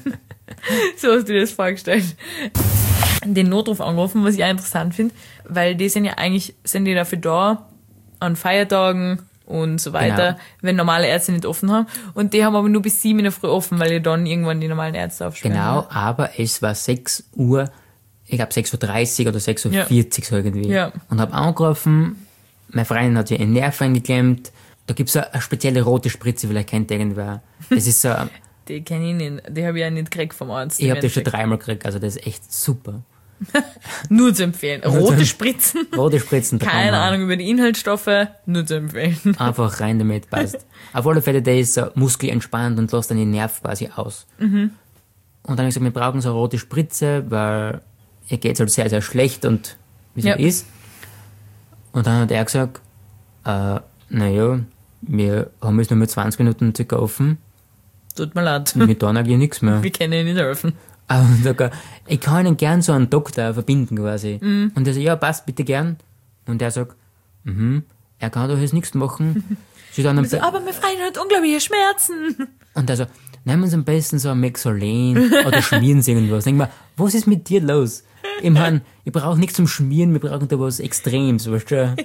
Speaker 4: So hast du dir das vorgestellt. Den Notruf angerufen, was ich auch interessant finde, weil die sind ja eigentlich, sind die dafür da, an Feiertagen und so weiter,
Speaker 3: Genau.
Speaker 4: wenn normale Ärzte nicht offen haben. Und die haben aber nur bis sieben in der Früh offen, weil ja dann irgendwann die normalen Ärzte aufsperren.
Speaker 3: genau, aber es war sechs Uhr, ich glaube sechs Uhr dreißig oder sechs Uhr vierzig so irgendwie.
Speaker 4: Ja.
Speaker 3: Und habe angerufen, meine Freundin hat sich einen Nerv eingeklemmt. Da gibt's so eine spezielle rote Spritze, vielleicht kennt irgendwer. Das ist so,
Speaker 4: Die kenne ich nicht. Die habe ich ja nicht gekriegt vom Arzt.
Speaker 3: ich habe das schon
Speaker 4: Im Endeffekt.
Speaker 3: dreimal gekriegt, also das ist echt super.
Speaker 4: Nur zu empfehlen. Rote Spritzen.
Speaker 3: Rote Spritzen. da kann
Speaker 4: Keine
Speaker 3: man
Speaker 4: Ahnung über die Inhaltsstoffe. Nur zu empfehlen.
Speaker 3: Einfach rein damit, passt. Auf alle Fälle, der ist so muskelentspannt und lässt dann den Nerv quasi aus. Und dann habe ich gesagt, wir brauchen so eine rote Spritze, weil ihr geht's halt sehr, sehr schlecht und wie es
Speaker 4: Ja.
Speaker 3: halt ist. Und dann hat er gesagt, äh, naja, wir haben jetzt nur mehr zwanzig Minuten circa offen,
Speaker 4: Tut mir leid.
Speaker 3: wir tun eigentlich nichts mehr.
Speaker 4: Wir können Ihnen nicht helfen.
Speaker 3: Und sagt er, ich kann Ihnen gern so einen Doktor verbinden quasi. Und er sagt, ja, passt, bitte gern. Und er sagt, mhm, er kann doch jetzt nichts machen. Sie dann am
Speaker 4: So, aber meine Freundin hat unglaubliche Schmerzen.
Speaker 3: Und also, nehmen Sie am besten so ein Mexolen oder schmieren Sie irgendwas. Denk mal, was ist mit dir los? Ich mein, ich brauche nichts zum Schmieren, wir brauchen da was Extremes, weißt du?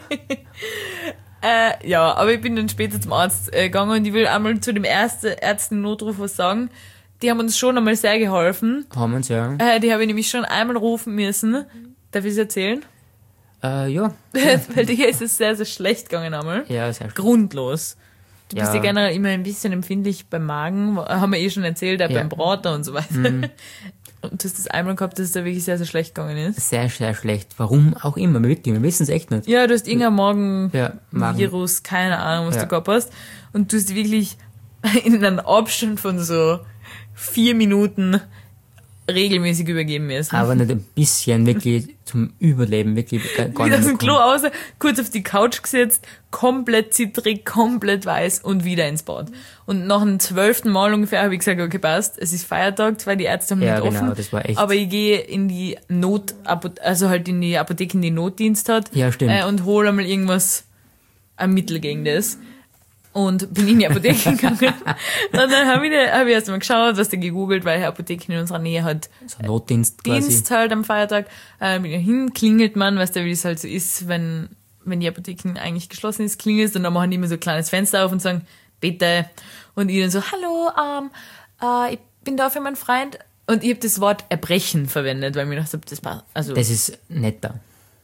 Speaker 4: Äh, ja, aber ich bin dann später zum Arzt äh, gegangen und ich will einmal zu dem ersten Ärzten-Notruf was sagen. Die haben uns schon einmal sehr geholfen.
Speaker 3: Haben wir uns, ja.
Speaker 4: Äh, die habe ich nämlich schon einmal rufen müssen. Darf ich es erzählen?
Speaker 3: Äh, ja.
Speaker 4: Weil dir ist es sehr, sehr schlecht gegangen einmal.
Speaker 3: Ja, sehr schön.
Speaker 4: Grundlos. Du bist ja
Speaker 3: Ja.
Speaker 4: generell immer ein bisschen empfindlich beim Magen, haben wir eh schon erzählt, auch
Speaker 3: Ja.
Speaker 4: beim Braten und so weiter. Und du hast das einmal gehabt, dass es da wirklich sehr, sehr schlecht gegangen ist.
Speaker 3: Sehr, sehr schlecht. Warum auch immer, wirklich, wir wissen es echt nicht.
Speaker 4: Ja, du hast irgendein Magen,
Speaker 3: Ja, Magen.
Speaker 4: Virus, keine Ahnung, was
Speaker 3: Ja.
Speaker 4: du gehabt hast. Und du hast wirklich in einem Abstand von so vier Minuten regelmäßig übergeben müssen.
Speaker 3: Aber nicht ein bisschen, wirklich zum Überleben, wirklich gar gar
Speaker 4: Wieder
Speaker 3: nicht
Speaker 4: aus
Speaker 3: mehr
Speaker 4: dem Klo
Speaker 3: kommen.
Speaker 4: raus, kurz auf die Couch gesetzt, komplett zittrig, komplett weiß und wieder ins Bad. Und nach dem zwölften Mal ungefähr habe ich gesagt, okay, passt, es ist Feiertag, zwar die Ärzte haben
Speaker 3: Ja,
Speaker 4: nicht
Speaker 3: genau,
Speaker 4: offen,
Speaker 3: das war echt-
Speaker 4: aber ich gehe in die Not, also halt in die Apotheke, die Notdienst hat,
Speaker 3: Ja, stimmt.
Speaker 4: äh, und hole einmal irgendwas, ein Mittel gegen das. Und bin in die Apotheke gegangen. Und dann habe ich, hab ich erst mal geschaut, was da gegoogelt, weil die Apotheke in unserer Nähe hat
Speaker 3: So Notdienst quasi.
Speaker 4: Dienst halt am Feiertag. Äh, bin ich hin, klingelt man, weißt du, wie es halt so ist, wenn, wenn die Apotheken eigentlich geschlossen ist, klingelt und dann machen die immer so ein kleines Fenster auf und sagen, bitte. Und ich dann so, hallo, ähm, äh, ich bin da für meinen Freund. Und ich habe das Wort Erbrechen verwendet, weil ich mir gedacht habe, das passt. Also,
Speaker 3: Das ist netter.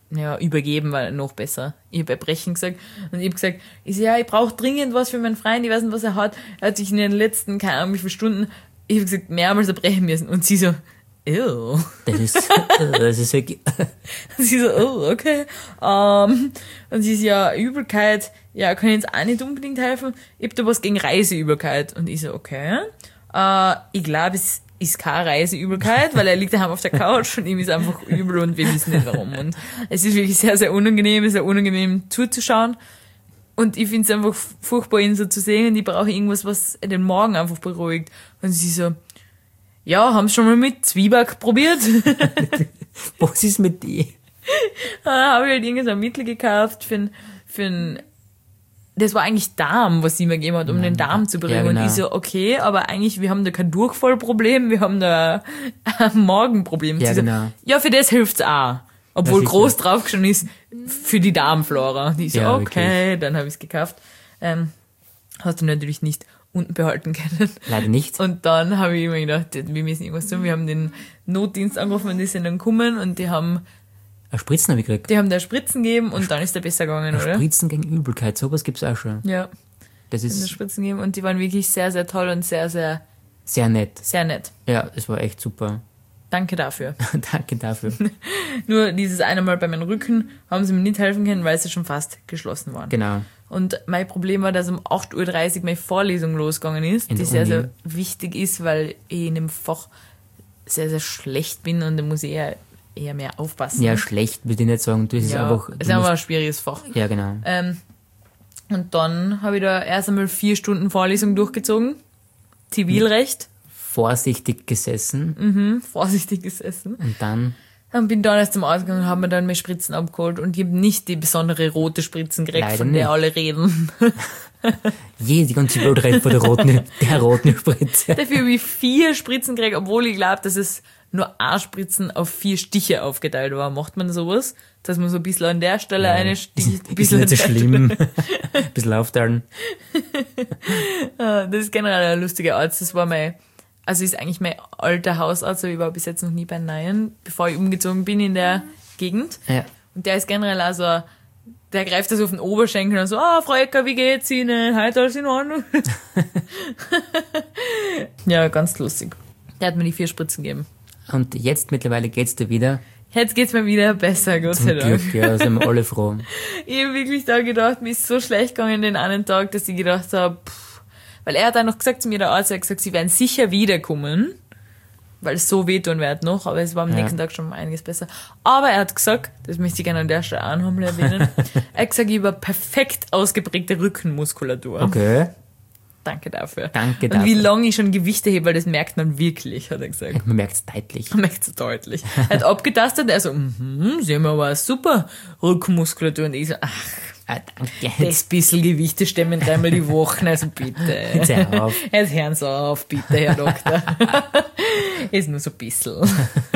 Speaker 4: ja, übergeben war noch besser. Ich habe Erbrechen gesagt und ich habe gesagt, ich so, ja, ich brauche dringend was für meinen Freund, ich weiß nicht, was er hat. Er hat sich in den letzten, keine Ahnung, wie viele Stunden, ich habe gesagt, mehrmals erbrechen müssen. Und sie so, ew.
Speaker 3: Das ist, das ist wirklich...
Speaker 4: Und sie so, oh, okay. Um, und sie so, ja, Übelkeit, ja, kann ich jetzt auch nicht unbedingt helfen. Ich hab da was gegen Reiseübelkeit. Und ich so, okay. Uh, ich glaube, es ist keine Reiseübelkeit, weil er liegt daheim auf der Couch und ihm ist einfach übel und wir wissen nicht warum. Und es ist wirklich sehr, sehr unangenehm, sehr unangenehm zuzuschauen. Und ich finde es einfach furchtbar, ihn so zu sehen und ich brauche irgendwas, was den Magen einfach beruhigt. Und sie so, ja, haben Sie schon mal mit Zwieback probiert?
Speaker 3: Was ist mit dir?
Speaker 4: Dann habe ich halt irgendein so ein Mittel gekauft für ein, für ein, das war eigentlich Darm, was sie mir gegeben hat, um Nein, den Darm zu beruhigen. Ja, genau. Und ich so, okay, aber eigentlich, wir haben da kein Durchfallproblem, wir haben da ein Magenproblem.
Speaker 3: Ja,
Speaker 4: sie
Speaker 3: genau.
Speaker 4: So, ja, für das hilft's auch. Obwohl ja, groß draufgestanden ist, für die Darmflora. Und ich so, ja, okay, wirklich. Dann habe ich es gekauft. Ähm, hast du natürlich nicht unten behalten können.
Speaker 3: Leider nicht.
Speaker 4: Und dann habe ich immer gedacht, wir müssen irgendwas tun. Wir haben den Notdienst angerufen und die sind dann gekommen und die haben
Speaker 3: eine Spritzen habe ich gekriegt.
Speaker 4: Die haben da Spritzen gegeben und dann ist der besser gegangen, oder?
Speaker 3: Spritzen gegen Übelkeit, sowas gibt's auch schon.
Speaker 4: Ja.
Speaker 3: Das ist.
Speaker 4: Spritzen gegeben und die waren wirklich sehr, sehr toll und sehr, sehr.
Speaker 3: Sehr nett.
Speaker 4: Sehr nett.
Speaker 3: Ja, das war echt super.
Speaker 4: Danke dafür.
Speaker 3: Danke dafür.
Speaker 4: Nur dieses eine Mal bei meinem Rücken haben sie mir nicht helfen können, weil sie schon fast geschlossen waren.
Speaker 3: Genau.
Speaker 4: Und mein Problem war, dass um acht Uhr dreißig meine Vorlesung losgegangen ist, in die sehr, sehr wichtig ist, weil ich in dem Fach sehr, sehr schlecht bin und da muss ich eher, eher mehr aufpassen.
Speaker 3: Ja, schlecht würde ich nicht sagen. Das
Speaker 4: ja,
Speaker 3: ist einfach,
Speaker 4: es ist einfach ein schwieriges Fach.
Speaker 3: Ja, genau.
Speaker 4: Ähm, und dann habe ich da erst einmal vier Stunden Vorlesung durchgezogen. Zivilrecht.
Speaker 3: Vorsichtig gesessen.
Speaker 4: Mhm, vorsichtig gesessen.
Speaker 3: Und dann?
Speaker 4: Dann bin ich dann erst zum Ausgang und habe mir dann meine Spritzen abgeholt und ich habe nicht die besondere rote Spritzen gekriegt, Leider von der nicht. Alle reden.
Speaker 3: Je, die ganze Welt redet von der roten, der roten Spritze.
Speaker 4: Dafür habe ich vier Spritzen gekriegt, obwohl ich glaube, dass es nur ein Spritzen auf vier Stiche aufgeteilt war. Macht man sowas? Dass man so ein bisschen an der Stelle ja, eine sticht, ein bisschen
Speaker 3: ist nicht so schlimm. Ein bisschen aufteilen.
Speaker 4: Das ist generell ein lustiger Arzt. Das war mein, also ist eigentlich mein alter Hausarzt, aber ich war bis jetzt noch nie bei einem neuen, bevor ich umgezogen bin in der Gegend.
Speaker 3: Ja.
Speaker 4: Und der ist generell also, der greift das auf den Oberschenkel und so, ah, Frau Ecker, wie geht's Ihnen? Heute alles in Ordnung? Ja, ganz lustig. Der hat mir die vier Spritzen gegeben.
Speaker 3: Und jetzt mittlerweile geht's dir wieder?
Speaker 4: Jetzt geht's mir wieder besser, Gott sei Dank.
Speaker 3: Glück, ja, sind wir alle froh.
Speaker 4: Ich habe wirklich da gedacht, mir ist so schlecht gegangen den einen Tag, dass ich gedacht habe, weil er hat dann noch gesagt zu mir, der Arzt hat gesagt, sie werden sicher wiederkommen, weil es so wehtun wird noch, aber es war am ja. nächsten Tag schon mal einiges besser. Aber er hat gesagt, das möchte ich gerne an der Stelle auch noch mal erwähnen, er hat gesagt, ich habe perfekt ausgeprägte Rückenmuskulatur.
Speaker 3: Okay.
Speaker 4: Danke dafür.
Speaker 3: Danke
Speaker 4: dafür. Und wie lange ich schon Gewichte hebe, weil das merkt man wirklich, hat er gesagt.
Speaker 3: Man merkt es deutlich.
Speaker 4: Man merkt es deutlich. Er hat abgetastet, er so, mhm, sehen wir aber super Rückenmuskulatur. Und ich so, ach,
Speaker 3: ah, danke.
Speaker 4: Das bisschen Gewichte stemmen dreimal die Woche, also bitte.
Speaker 3: Jetzt hör auf.
Speaker 4: Jetzt hören Sie auf, bitte, Herr Doktor. Ist nur so ein bisschen.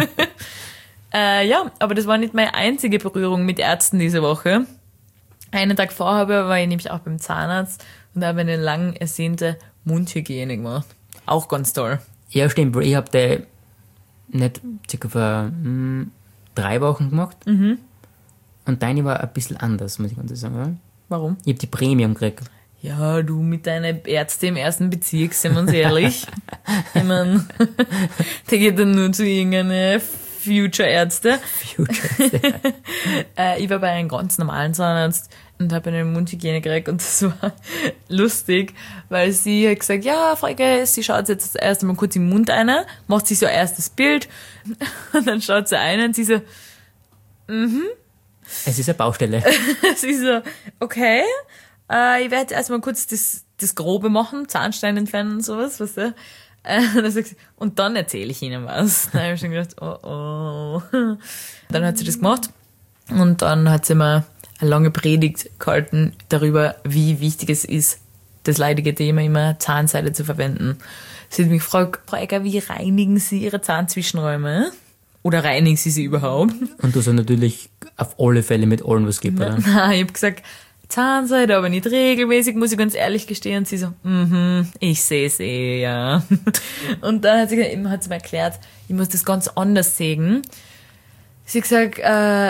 Speaker 4: äh, ja, aber das war nicht meine einzige Berührung mit Ärzten diese Woche. Einen Tag vorher war ich nämlich auch beim Zahnarzt und habe eine lang ersehnte Mundhygiene gemacht. Auch ganz toll.
Speaker 3: Ja, stimmt. Ich habe die nicht circa vor mh, drei Wochen gemacht. Mhm. Und deine war ein bisschen anders, muss ich ganz sagen. Oder?
Speaker 4: Warum?
Speaker 3: Ich habe die Premium gekriegt.
Speaker 4: Ja, du mit deiner Ärzte im ersten Bezirk, sind wir uns ehrlich. Ich meine, der geht dann nur zu irgendeiner Future-Ärzte.
Speaker 3: Future-Ärzte.
Speaker 4: äh, ich war bei einem ganz normalen Zahnarzt und habe eine Mundhygiene gekriegt und das war lustig, weil sie hat gesagt, ja, Frau Ecker, sie schaut jetzt das erste Mal kurz im Mund ein, macht sich so ein erstes Bild und dann schaut sie ein und sie so, mhm.
Speaker 3: Es ist eine Baustelle.
Speaker 4: Sie so, okay, äh, ich werde erstmal kurz das, das Grobe machen, Zahnstein entfernen und sowas, weißt du. Äh, und, dann und dann erzähle ich Ihnen was. Dann habe ich schon gedacht, oh oh. Dann hat sie das gemacht und dann hat sie mir eine lange Predigt gehalten darüber, wie wichtig es ist, das leidige Thema immer Zahnseide zu verwenden. Sie hat mich gefragt, Frau Ecker, wie reinigen Sie Ihre Zahnzwischenräume? Oder reinigen Sie sie überhaupt?
Speaker 3: Und du so natürlich auf alle Fälle mit allem was gibt, oder?
Speaker 4: Nein, ich habe gesagt, Zahnseide, aber nicht regelmäßig, muss ich ganz ehrlich gestehen. Und sie so, mhm, ich sehe es eh, ja. Und dann hat sie, hat sie mir erklärt, ich muss das ganz anders sägen. Sie hat gesagt, äh,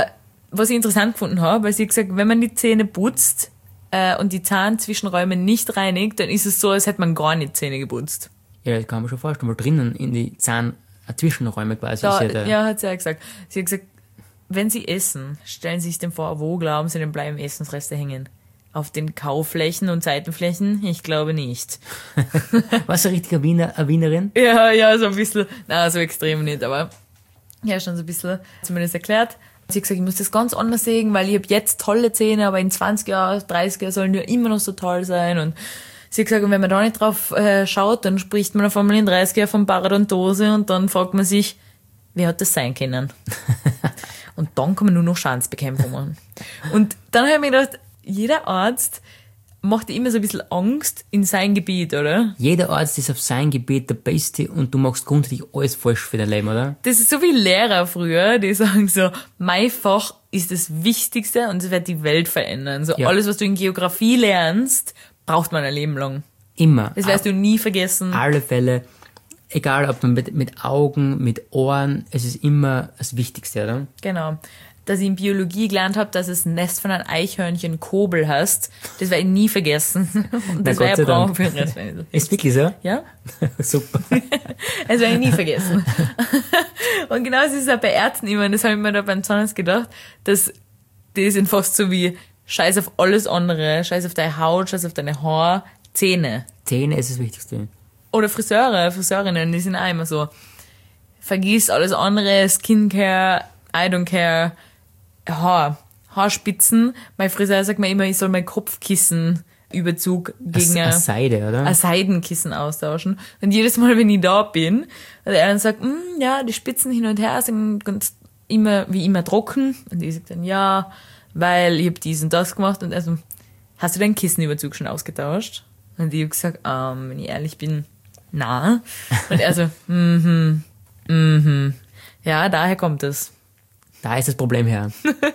Speaker 4: was ich interessant gefunden habe, weil sie hat gesagt, wenn man die Zähne putzt äh, und die Zahnzwischenräume nicht reinigt, dann ist es so, als hätte man gar nicht Zähne geputzt.
Speaker 3: Ja, das kann man schon vorstellen, weil drinnen in die Zahnzwischenräume quasi
Speaker 4: Da,
Speaker 3: ist ja der...
Speaker 4: ja, hat sie ja gesagt. Sie hat gesagt, wenn sie essen, stellen sie sich denn vor, wo glauben sie denn bleiben Essensreste hängen? Auf den Kauflächen und Seitenflächen? Ich glaube nicht.
Speaker 3: Was eine richtige Wiener, eine Wienerin?
Speaker 4: Ja, ja, so ein bisschen. Na, so extrem nicht, aber ja, schon so ein bisschen zumindest erklärt. Sie hat gesagt, ich muss das ganz anders sehen, weil ich habe jetzt tolle Zähne, aber in zwanzig Jahren, dreißig Jahren sollen die immer noch so toll sein. Und sie hat gesagt, und wenn man da nicht drauf äh, schaut, dann spricht man auf einmal in dreißig Jahren von Parodontose und dann fragt man sich, wie hat das sein können? Und dann kann man nur noch Schadensbekämpfung machen. Und dann habe ich mir gedacht, jeder Arzt macht immer so ein bisschen Angst in sein Gebiet, oder?
Speaker 3: Jeder Arzt ist auf sein Gebiet der Beste und du machst grundsätzlich alles falsch für dein Leben, oder?
Speaker 4: Das ist so wie Lehrer früher, die sagen so, mein Fach ist das Wichtigste und es wird die Welt verändern. So
Speaker 3: Ja.
Speaker 4: alles, was du in Geografie lernst, braucht man ein Leben lang.
Speaker 3: Immer.
Speaker 4: Das wirst du nie vergessen.
Speaker 3: Alle Fälle, egal ob man mit, mit Augen, mit Ohren, es ist immer das Wichtigste, oder?
Speaker 4: Genau. Dass ich in Biologie gelernt habe, dass das Nest von einem Eichhörnchen Kobel heißt, das werde ich nie vergessen. Und das
Speaker 3: Na,
Speaker 4: wäre
Speaker 3: Gott sei
Speaker 4: ja braun
Speaker 3: Dank.
Speaker 4: für den Rest meines Lebens.
Speaker 3: Ist wirklich so?
Speaker 4: Ja?
Speaker 3: Super.
Speaker 4: Das werde ich nie vergessen. Und genau das ist auch bei Ärzten immer, und das habe ich mir da beim Zahnarzt gedacht, dass die sind fast so wie Scheiß auf alles andere, Scheiß auf deine Haut, Scheiß auf deine Haare, Zähne.
Speaker 3: Zähne ist das Wichtigste.
Speaker 4: Oder Friseure, Friseurinnen, die sind auch immer so, vergiss alles andere, Skincare, I don't care, Haar, Haarspitzen. Mein Friseur sagt mir immer, ich soll mein Kopfkissenüberzug gegen
Speaker 3: Eine
Speaker 4: ein,
Speaker 3: Seide, oder?
Speaker 4: ein Seidenkissen austauschen. Und jedes Mal, wenn ich da bin, und er dann sagt, mm, ja, die Spitzen hin und her sind ganz immer, wie immer trocken. Und ich sage dann, ja, weil ich habe dies und das gemacht. Und er so, hast du deinen Kissenüberzug schon ausgetauscht? Und ich habe gesagt, ähm, wenn ich ehrlich bin, na. Und er so, mhm, mhm. Ja, daher kommt es.
Speaker 3: Da ist das Problem her.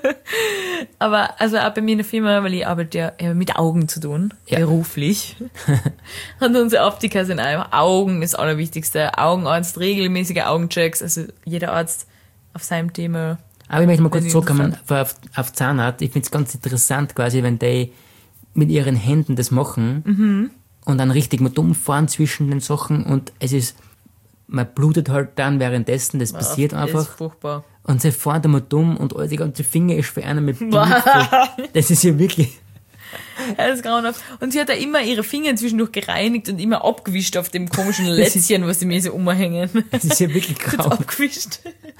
Speaker 4: Aber also auch bei mir in der Firma, weil ich arbeite ja eher mit Augen zu tun,
Speaker 3: Ja.
Speaker 4: beruflich. Und unsere Optiker sind einfach, Augen ist das Allerwichtigste. Augenarzt, regelmäßige Augenchecks, also jeder Arzt auf seinem Thema.
Speaker 3: Aber ich möchte mal
Speaker 4: Das
Speaker 3: kurz
Speaker 4: ist
Speaker 3: zurückkommen auf, auf Zahnarzt. Ich finde es ganz interessant quasi, wenn die mit ihren Händen das machen
Speaker 4: Mhm.
Speaker 3: und dann richtig mit umfahren zwischen den Sachen und es ist, man blutet halt dann währenddessen, das passiert
Speaker 4: Das
Speaker 3: einfach.
Speaker 4: ist furchtbar.
Speaker 3: Und sie fahren da mal dumm und all die ganze Finger ist für einen mit Blut. Das ist ja wirklich...
Speaker 4: Ja, das ist grauenhaft. Und sie hat da immer ihre Finger zwischendurch gereinigt und immer abgewischt auf dem komischen Lätzchen, was sie mir so umhängen.
Speaker 3: Das ist ja wirklich
Speaker 4: Kurz
Speaker 3: grau.
Speaker 4: abgewischt.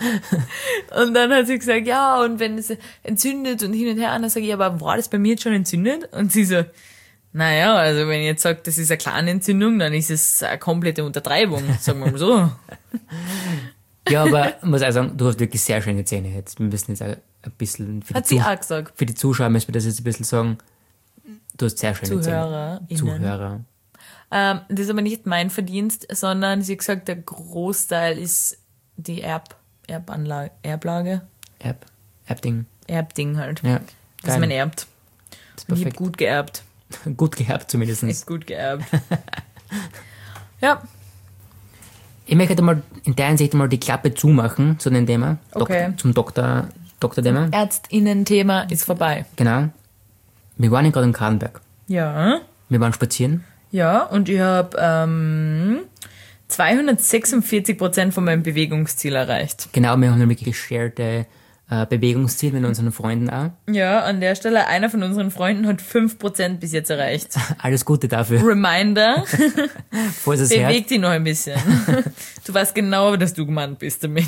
Speaker 4: Und dann hat sie gesagt, ja, und wenn es entzündet und hin und her, und dann sage ich, aber war das bei mir jetzt schon entzündet? Und sie so, naja, also wenn ich jetzt sage, das ist eine kleine Entzündung, dann ist es eine komplette Untertreibung, sagen wir mal so.
Speaker 3: Ja, aber ich muss auch sagen, du hast wirklich sehr schöne Zähne jetzt. Wir müssen jetzt auch ein bisschen... Für
Speaker 4: Hat
Speaker 3: die
Speaker 4: sie
Speaker 3: Zuh-
Speaker 4: auch gesagt.
Speaker 3: Für die Zuschauer müssen wir das jetzt ein bisschen sagen. Du hast sehr schöne
Speaker 4: ZuhörerInnen.
Speaker 3: Zähne. Zuhörer.
Speaker 4: Ähm, das ist aber nicht mein Verdienst, sondern sie hat gesagt, der Großteil ist die Erb, Erbanlage, Erblage,
Speaker 3: Erb. Erbding.
Speaker 4: Erbding halt.
Speaker 3: Ja.
Speaker 4: Dass
Speaker 3: geil.
Speaker 4: man erbt.
Speaker 3: Das ist
Speaker 4: Und ich habe
Speaker 3: perfekt.
Speaker 4: gut geerbt.
Speaker 3: Gut gehabt zumindest.
Speaker 4: Echt gut geerbt. Ja,
Speaker 3: Ich möchte mal in der Hinsicht mal die Klappe zumachen zu dem Thema.
Speaker 4: Okay.
Speaker 3: Dok- zum Doktor, Doktor-Thema.
Speaker 4: ÄrztInnen-Thema ist vorbei.
Speaker 3: Genau. Wir waren ja gerade in Kadenberg.
Speaker 4: Ja.
Speaker 3: Wir waren spazieren.
Speaker 4: Ja, und ich habe ähm, zweihundertsechsundvierzig Prozent von meinem Bewegungsziel erreicht.
Speaker 3: Genau, wir haben nämlich geshared äh, Bewegungsziel mit unseren Freunden auch.
Speaker 4: Ja, an der Stelle, einer von unseren Freunden hat fünf Prozent bis jetzt erreicht.
Speaker 3: Alles Gute dafür.
Speaker 4: Reminder,
Speaker 3: Falls es hört.
Speaker 4: beweg dich noch ein bisschen. Du weißt genau, dass du gemeint bist damit.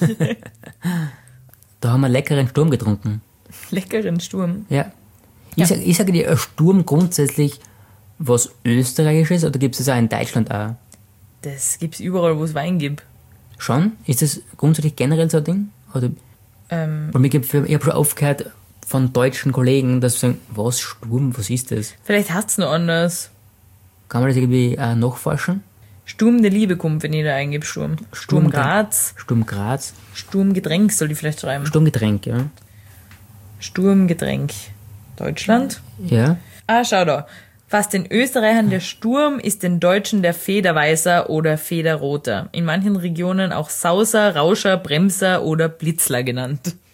Speaker 3: Da haben wir leckeren Sturm getrunken.
Speaker 4: Leckeren Sturm.
Speaker 3: Ja. Ich, sag, ich sage dir, ein Sturm grundsätzlich was Österreichisches oder gibt es das auch in Deutschland auch?
Speaker 4: Das gibt's überall, wo es Wein gibt.
Speaker 3: Schon? Ist das grundsätzlich generell so ein Ding? Oder,
Speaker 4: Ähm,
Speaker 3: weil mir gibt, ich habe schon aufgehört von deutschen Kollegen, dass sie sagen, was, Sturm, was ist das?
Speaker 4: vielleicht hat's noch anders.
Speaker 3: Kann man das irgendwie äh, nachforschen?
Speaker 4: Sturm der Liebe kommt, wenn jeder eingibt, Sturm. Sturm Graz.
Speaker 3: Sturm Graz.
Speaker 4: Sturmgetränk soll die vielleicht schreiben.
Speaker 3: Sturmgetränk, ja.
Speaker 4: Sturmgetränk. Deutschland.
Speaker 3: Ja.
Speaker 4: Ah, schau da. Fast den Österreichern der Sturm ist den Deutschen der Federweißer oder Federroter. In manchen Regionen auch Sauser, Rauscher, Bremser oder Blitzler genannt.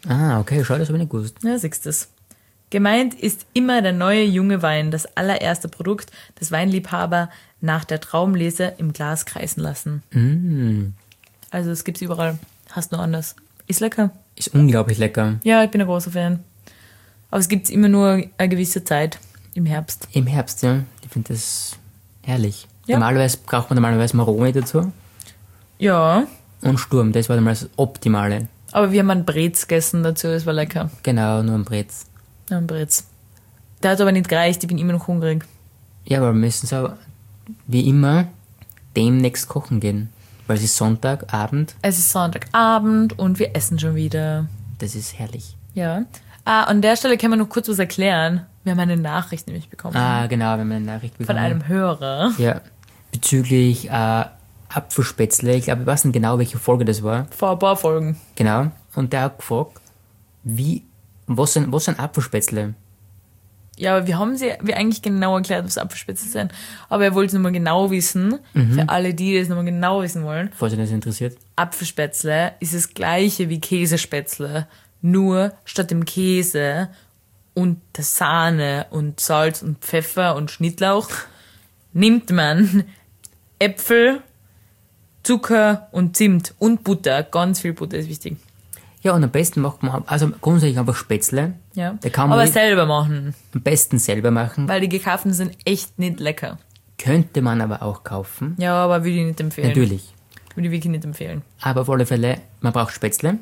Speaker 3: Ah, okay, schau, das habe ich nicht gewusst.
Speaker 4: Ja, siehst du das. Gemeint ist immer der neue junge Wein, das allererste Produkt, das Weinliebhaber nach der Traumlese im Glas kreisen lassen.
Speaker 3: Mm.
Speaker 4: Also es gibt's überall. Hast du noch anders. Ist lecker.
Speaker 3: Ist unglaublich lecker.
Speaker 4: Ja, ich bin ein großer Fan. Aber es gibt's immer nur eine gewisse Zeit im Herbst.
Speaker 3: Im Herbst, ja. Ich finde das herrlich.
Speaker 4: Ja.
Speaker 3: Normalerweise braucht man normalerweise Maroni dazu.
Speaker 4: Ja,
Speaker 3: Und Sturm, das war dann mal das Optimale.
Speaker 4: aber wir haben einen Brez gegessen dazu, das war lecker.
Speaker 3: Genau, nur ein Brez.
Speaker 4: Ja, ein Brez. Der hat aber nicht gereicht, ich bin immer noch hungrig.
Speaker 3: Ja, aber wir müssen so, wie immer, demnächst kochen gehen. Weil es ist Sonntagabend,
Speaker 4: Es ist Sonntagabend und wir essen schon wieder.
Speaker 3: das ist herrlich.
Speaker 4: Ja. Ah, an der Stelle können wir noch kurz was erklären. Wir haben eine Nachricht nämlich bekommen.
Speaker 3: Ah, genau, wenn wir eine Nachricht
Speaker 4: Von
Speaker 3: bekommen.
Speaker 4: einem Hörer.
Speaker 3: Ja, bezüglich äh, Apfelspätzle. Ich glaube, ich weiß nicht genau, welche Folge das war.
Speaker 4: Vor ein paar Folgen.
Speaker 3: Genau. Und der hat gefragt, wie, was sind, was sind Apfelspätzle?
Speaker 4: Ja, aber wir haben sie wir eigentlich genau erklärt, was Apfelspitze sind. Aber er wollte es nochmal genau wissen. Für alle, die das nochmal genau wissen wollen.
Speaker 3: Falls euch das interessiert.
Speaker 4: Apfelspätzle ist das gleiche wie Käsespätzle. Nur statt dem Käse und der Sahne und Salz und Pfeffer und Schnittlauch nimmt man Äpfel, Zucker und Zimt und Butter. Ganz viel Butter ist wichtig.
Speaker 3: Ja, und am besten macht man, also grundsätzlich einfach Spätzle.
Speaker 4: Ja.
Speaker 3: Da kann man
Speaker 4: Aber
Speaker 3: nicht-
Speaker 4: selber machen,
Speaker 3: Am besten selber machen.
Speaker 4: weil die gekauften sind echt nicht lecker.
Speaker 3: Könnte man aber auch kaufen.
Speaker 4: Ja, aber würde ich nicht empfehlen.
Speaker 3: Natürlich.
Speaker 4: Würde ich wirklich nicht empfehlen.
Speaker 3: Aber auf alle Fälle, man braucht Spätzle.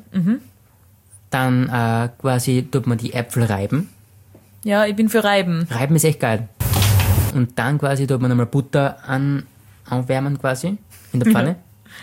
Speaker 3: Dann äh, quasi tut man die Äpfel reiben.
Speaker 4: Ja, ich bin für Reiben.
Speaker 3: Reiben ist echt geil. Und dann quasi tut man nochmal Butter an, anwärmen quasi in der Pfanne.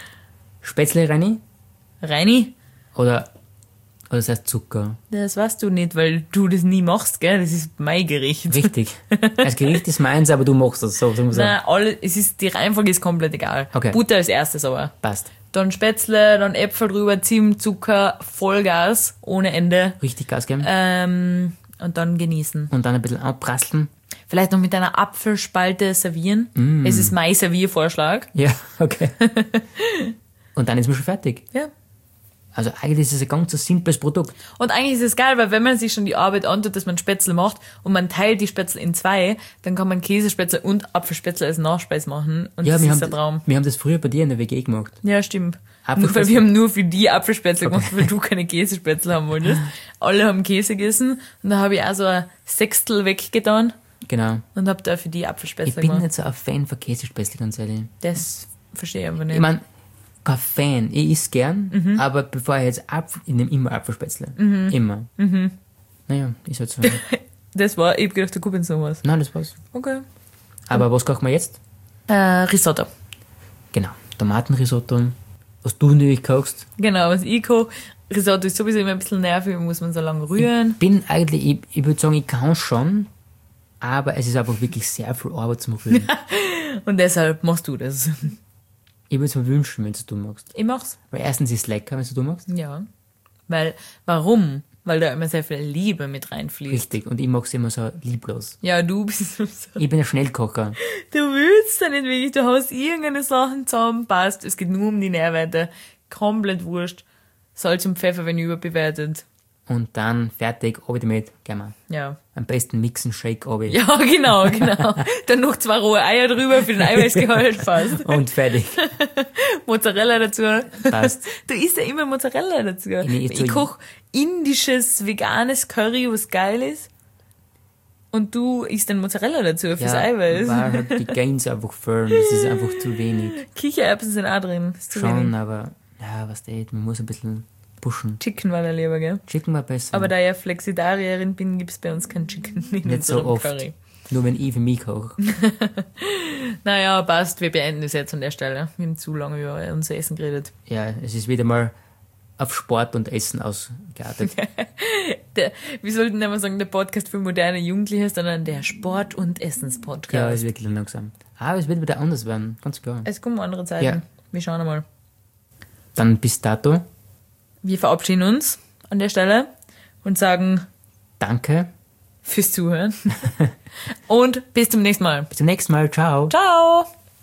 Speaker 3: Spätzle rein.
Speaker 4: Reini,
Speaker 3: Oder, oder das heißt Zucker.
Speaker 4: das weißt du nicht, weil du das nie machst, gell? Das ist mein Gericht.
Speaker 3: Richtig. Das Gericht ist meins, aber du machst das. So, so muss man sagen.
Speaker 4: Nein, alle, es ist, die Reihenfolge ist komplett egal.
Speaker 3: Okay.
Speaker 4: Butter als erstes aber.
Speaker 3: Passt.
Speaker 4: Dann Spätzle, dann Äpfel drüber, Zimt, Zucker, Vollgas, ohne Ende.
Speaker 3: Richtig Gas geben.
Speaker 4: Ähm, und dann genießen.
Speaker 3: Und dann ein bisschen abprasseln.
Speaker 4: Vielleicht noch mit einer Apfelspalte servieren.
Speaker 3: Mm.
Speaker 4: Es ist mein Serviervorschlag.
Speaker 3: Ja, okay. Und dann ist man schon fertig.
Speaker 4: Ja.
Speaker 3: Also eigentlich ist es ein ganz simples Produkt.
Speaker 4: Und eigentlich ist es geil, weil wenn man sich schon die Arbeit antut, dass man Spätzle macht und man teilt die Spätzle in zwei, dann kann man Käsespätzle und Apfelspätzle als Nachspeis machen. Und
Speaker 3: Ja,
Speaker 4: das
Speaker 3: wir
Speaker 4: ist
Speaker 3: haben,
Speaker 4: der Traum.
Speaker 3: wir haben das früher bei dir in der W G gemacht.
Speaker 4: Ja, stimmt.
Speaker 3: Apfelspätzle-
Speaker 4: Nur weil wir haben nur für die Apfelspätzle gemacht, weil du keine Käsespätzle haben wolltest. Alle haben Käse gegessen und da habe ich auch so ein Sechstel weggetan
Speaker 3: Genau.
Speaker 4: und habe da für die
Speaker 3: Ich
Speaker 4: Apfelspätzle
Speaker 3: bin
Speaker 4: gemacht.
Speaker 3: nicht so ein Fan von Käsespätzle, ganz ehrlich.
Speaker 4: Das verstehe ich aber nicht.
Speaker 3: Ich meine, kein Fan. Ich isse gern,
Speaker 4: Mhm.
Speaker 3: aber bevor ich jetzt Apfel, ich nehme immer Apfelspätzle. Immer.
Speaker 4: Mhm.
Speaker 3: Naja, ist halt so.
Speaker 4: Das war, ich hab gedacht, da kommt jetzt noch was.
Speaker 3: Nein, das war's.
Speaker 4: Okay.
Speaker 3: Aber was kochen wir jetzt?
Speaker 4: Äh, Risotto.
Speaker 3: Genau. Tomatenrisotto. Was du natürlich kochst.
Speaker 4: Genau, was ich koche. Risotto ist sowieso immer ein bisschen nervig, muss man so lange rühren.
Speaker 3: Bin eigentlich, ich, ich würde sagen, ich kann schon, aber es ist einfach wirklich sehr viel Arbeit zum Rühren.
Speaker 4: Und deshalb machst du das.
Speaker 3: Ich würde es mir wünschen, wenn du machst.
Speaker 4: Ich mach's.
Speaker 3: Weil erstens ist es lecker, wenn du machst.
Speaker 4: Ja. Weil, warum? Weil da immer sehr viel Liebe mit reinfließt.
Speaker 3: Richtig. Und ich mache es immer so lieblos.
Speaker 4: Ja, du bist so.
Speaker 3: Ich bin ein Schnellkocher.
Speaker 4: Du willst ja nicht wirklich, du hast irgendeine Sachen zusammen, passt. Es geht nur um die Nährwerte. Komplett wurscht. Salz und Pfeffer werden überbewertet.
Speaker 3: Und dann fertig, obi damit, gehen wir.
Speaker 4: Ja.
Speaker 3: Am besten mixen, shake, obi.
Speaker 4: Ja, genau, genau. Dann noch zwei rohe Eier drüber für den Eiweißgehalt fast.
Speaker 3: Und fertig.
Speaker 4: Mozzarella dazu.
Speaker 3: Passt.
Speaker 4: Du isst ja immer Mozzarella dazu.
Speaker 3: Nee, ich
Speaker 4: Ich,
Speaker 3: tu-
Speaker 4: koche indisches, veganes Curry, was geil ist. Und du isst dann Mozzarella dazu fürs Eiweiß.
Speaker 3: Weil halt die Gains einfach fehlen. Das ist einfach zu wenig.
Speaker 4: Kichererbsen sind auch drin. Das ist zu
Speaker 3: Schon,
Speaker 4: wenig.
Speaker 3: aber ja, was geht, man muss ein bisschen pushen.
Speaker 4: Chicken war da lieber, gell?
Speaker 3: Chicken war besser.
Speaker 4: Aber da ich ja Flexitarierin bin, gibt's bei uns kein Chicken in
Speaker 3: nicht so
Speaker 4: unserem
Speaker 3: oft.
Speaker 4: Curry.
Speaker 3: Nur wenn ich für mich koche.
Speaker 4: Naja, passt. Wir beenden es jetzt an der Stelle. Wir haben zu lange über unser Essen geredet.
Speaker 3: Ja, es ist wieder mal auf Sport und Essen ausgeartet.
Speaker 4: Der, wir sollten nicht mal sagen, der Podcast für moderne Jugendliche, sondern der Sport- und Essenspodcast.
Speaker 3: Ja, ist wirklich langsam. Aber es wird wieder anders werden, ganz klar.
Speaker 4: Es kommen andere Zeiten.
Speaker 3: Ja.
Speaker 4: Wir schauen einmal.
Speaker 3: Dann bis dato.
Speaker 4: Wir verabschieden uns an der Stelle und sagen
Speaker 3: Danke.
Speaker 4: fürs Zuhören. Und bis zum nächsten Mal.
Speaker 3: Bis zum nächsten Mal. Ciao.
Speaker 4: Ciao!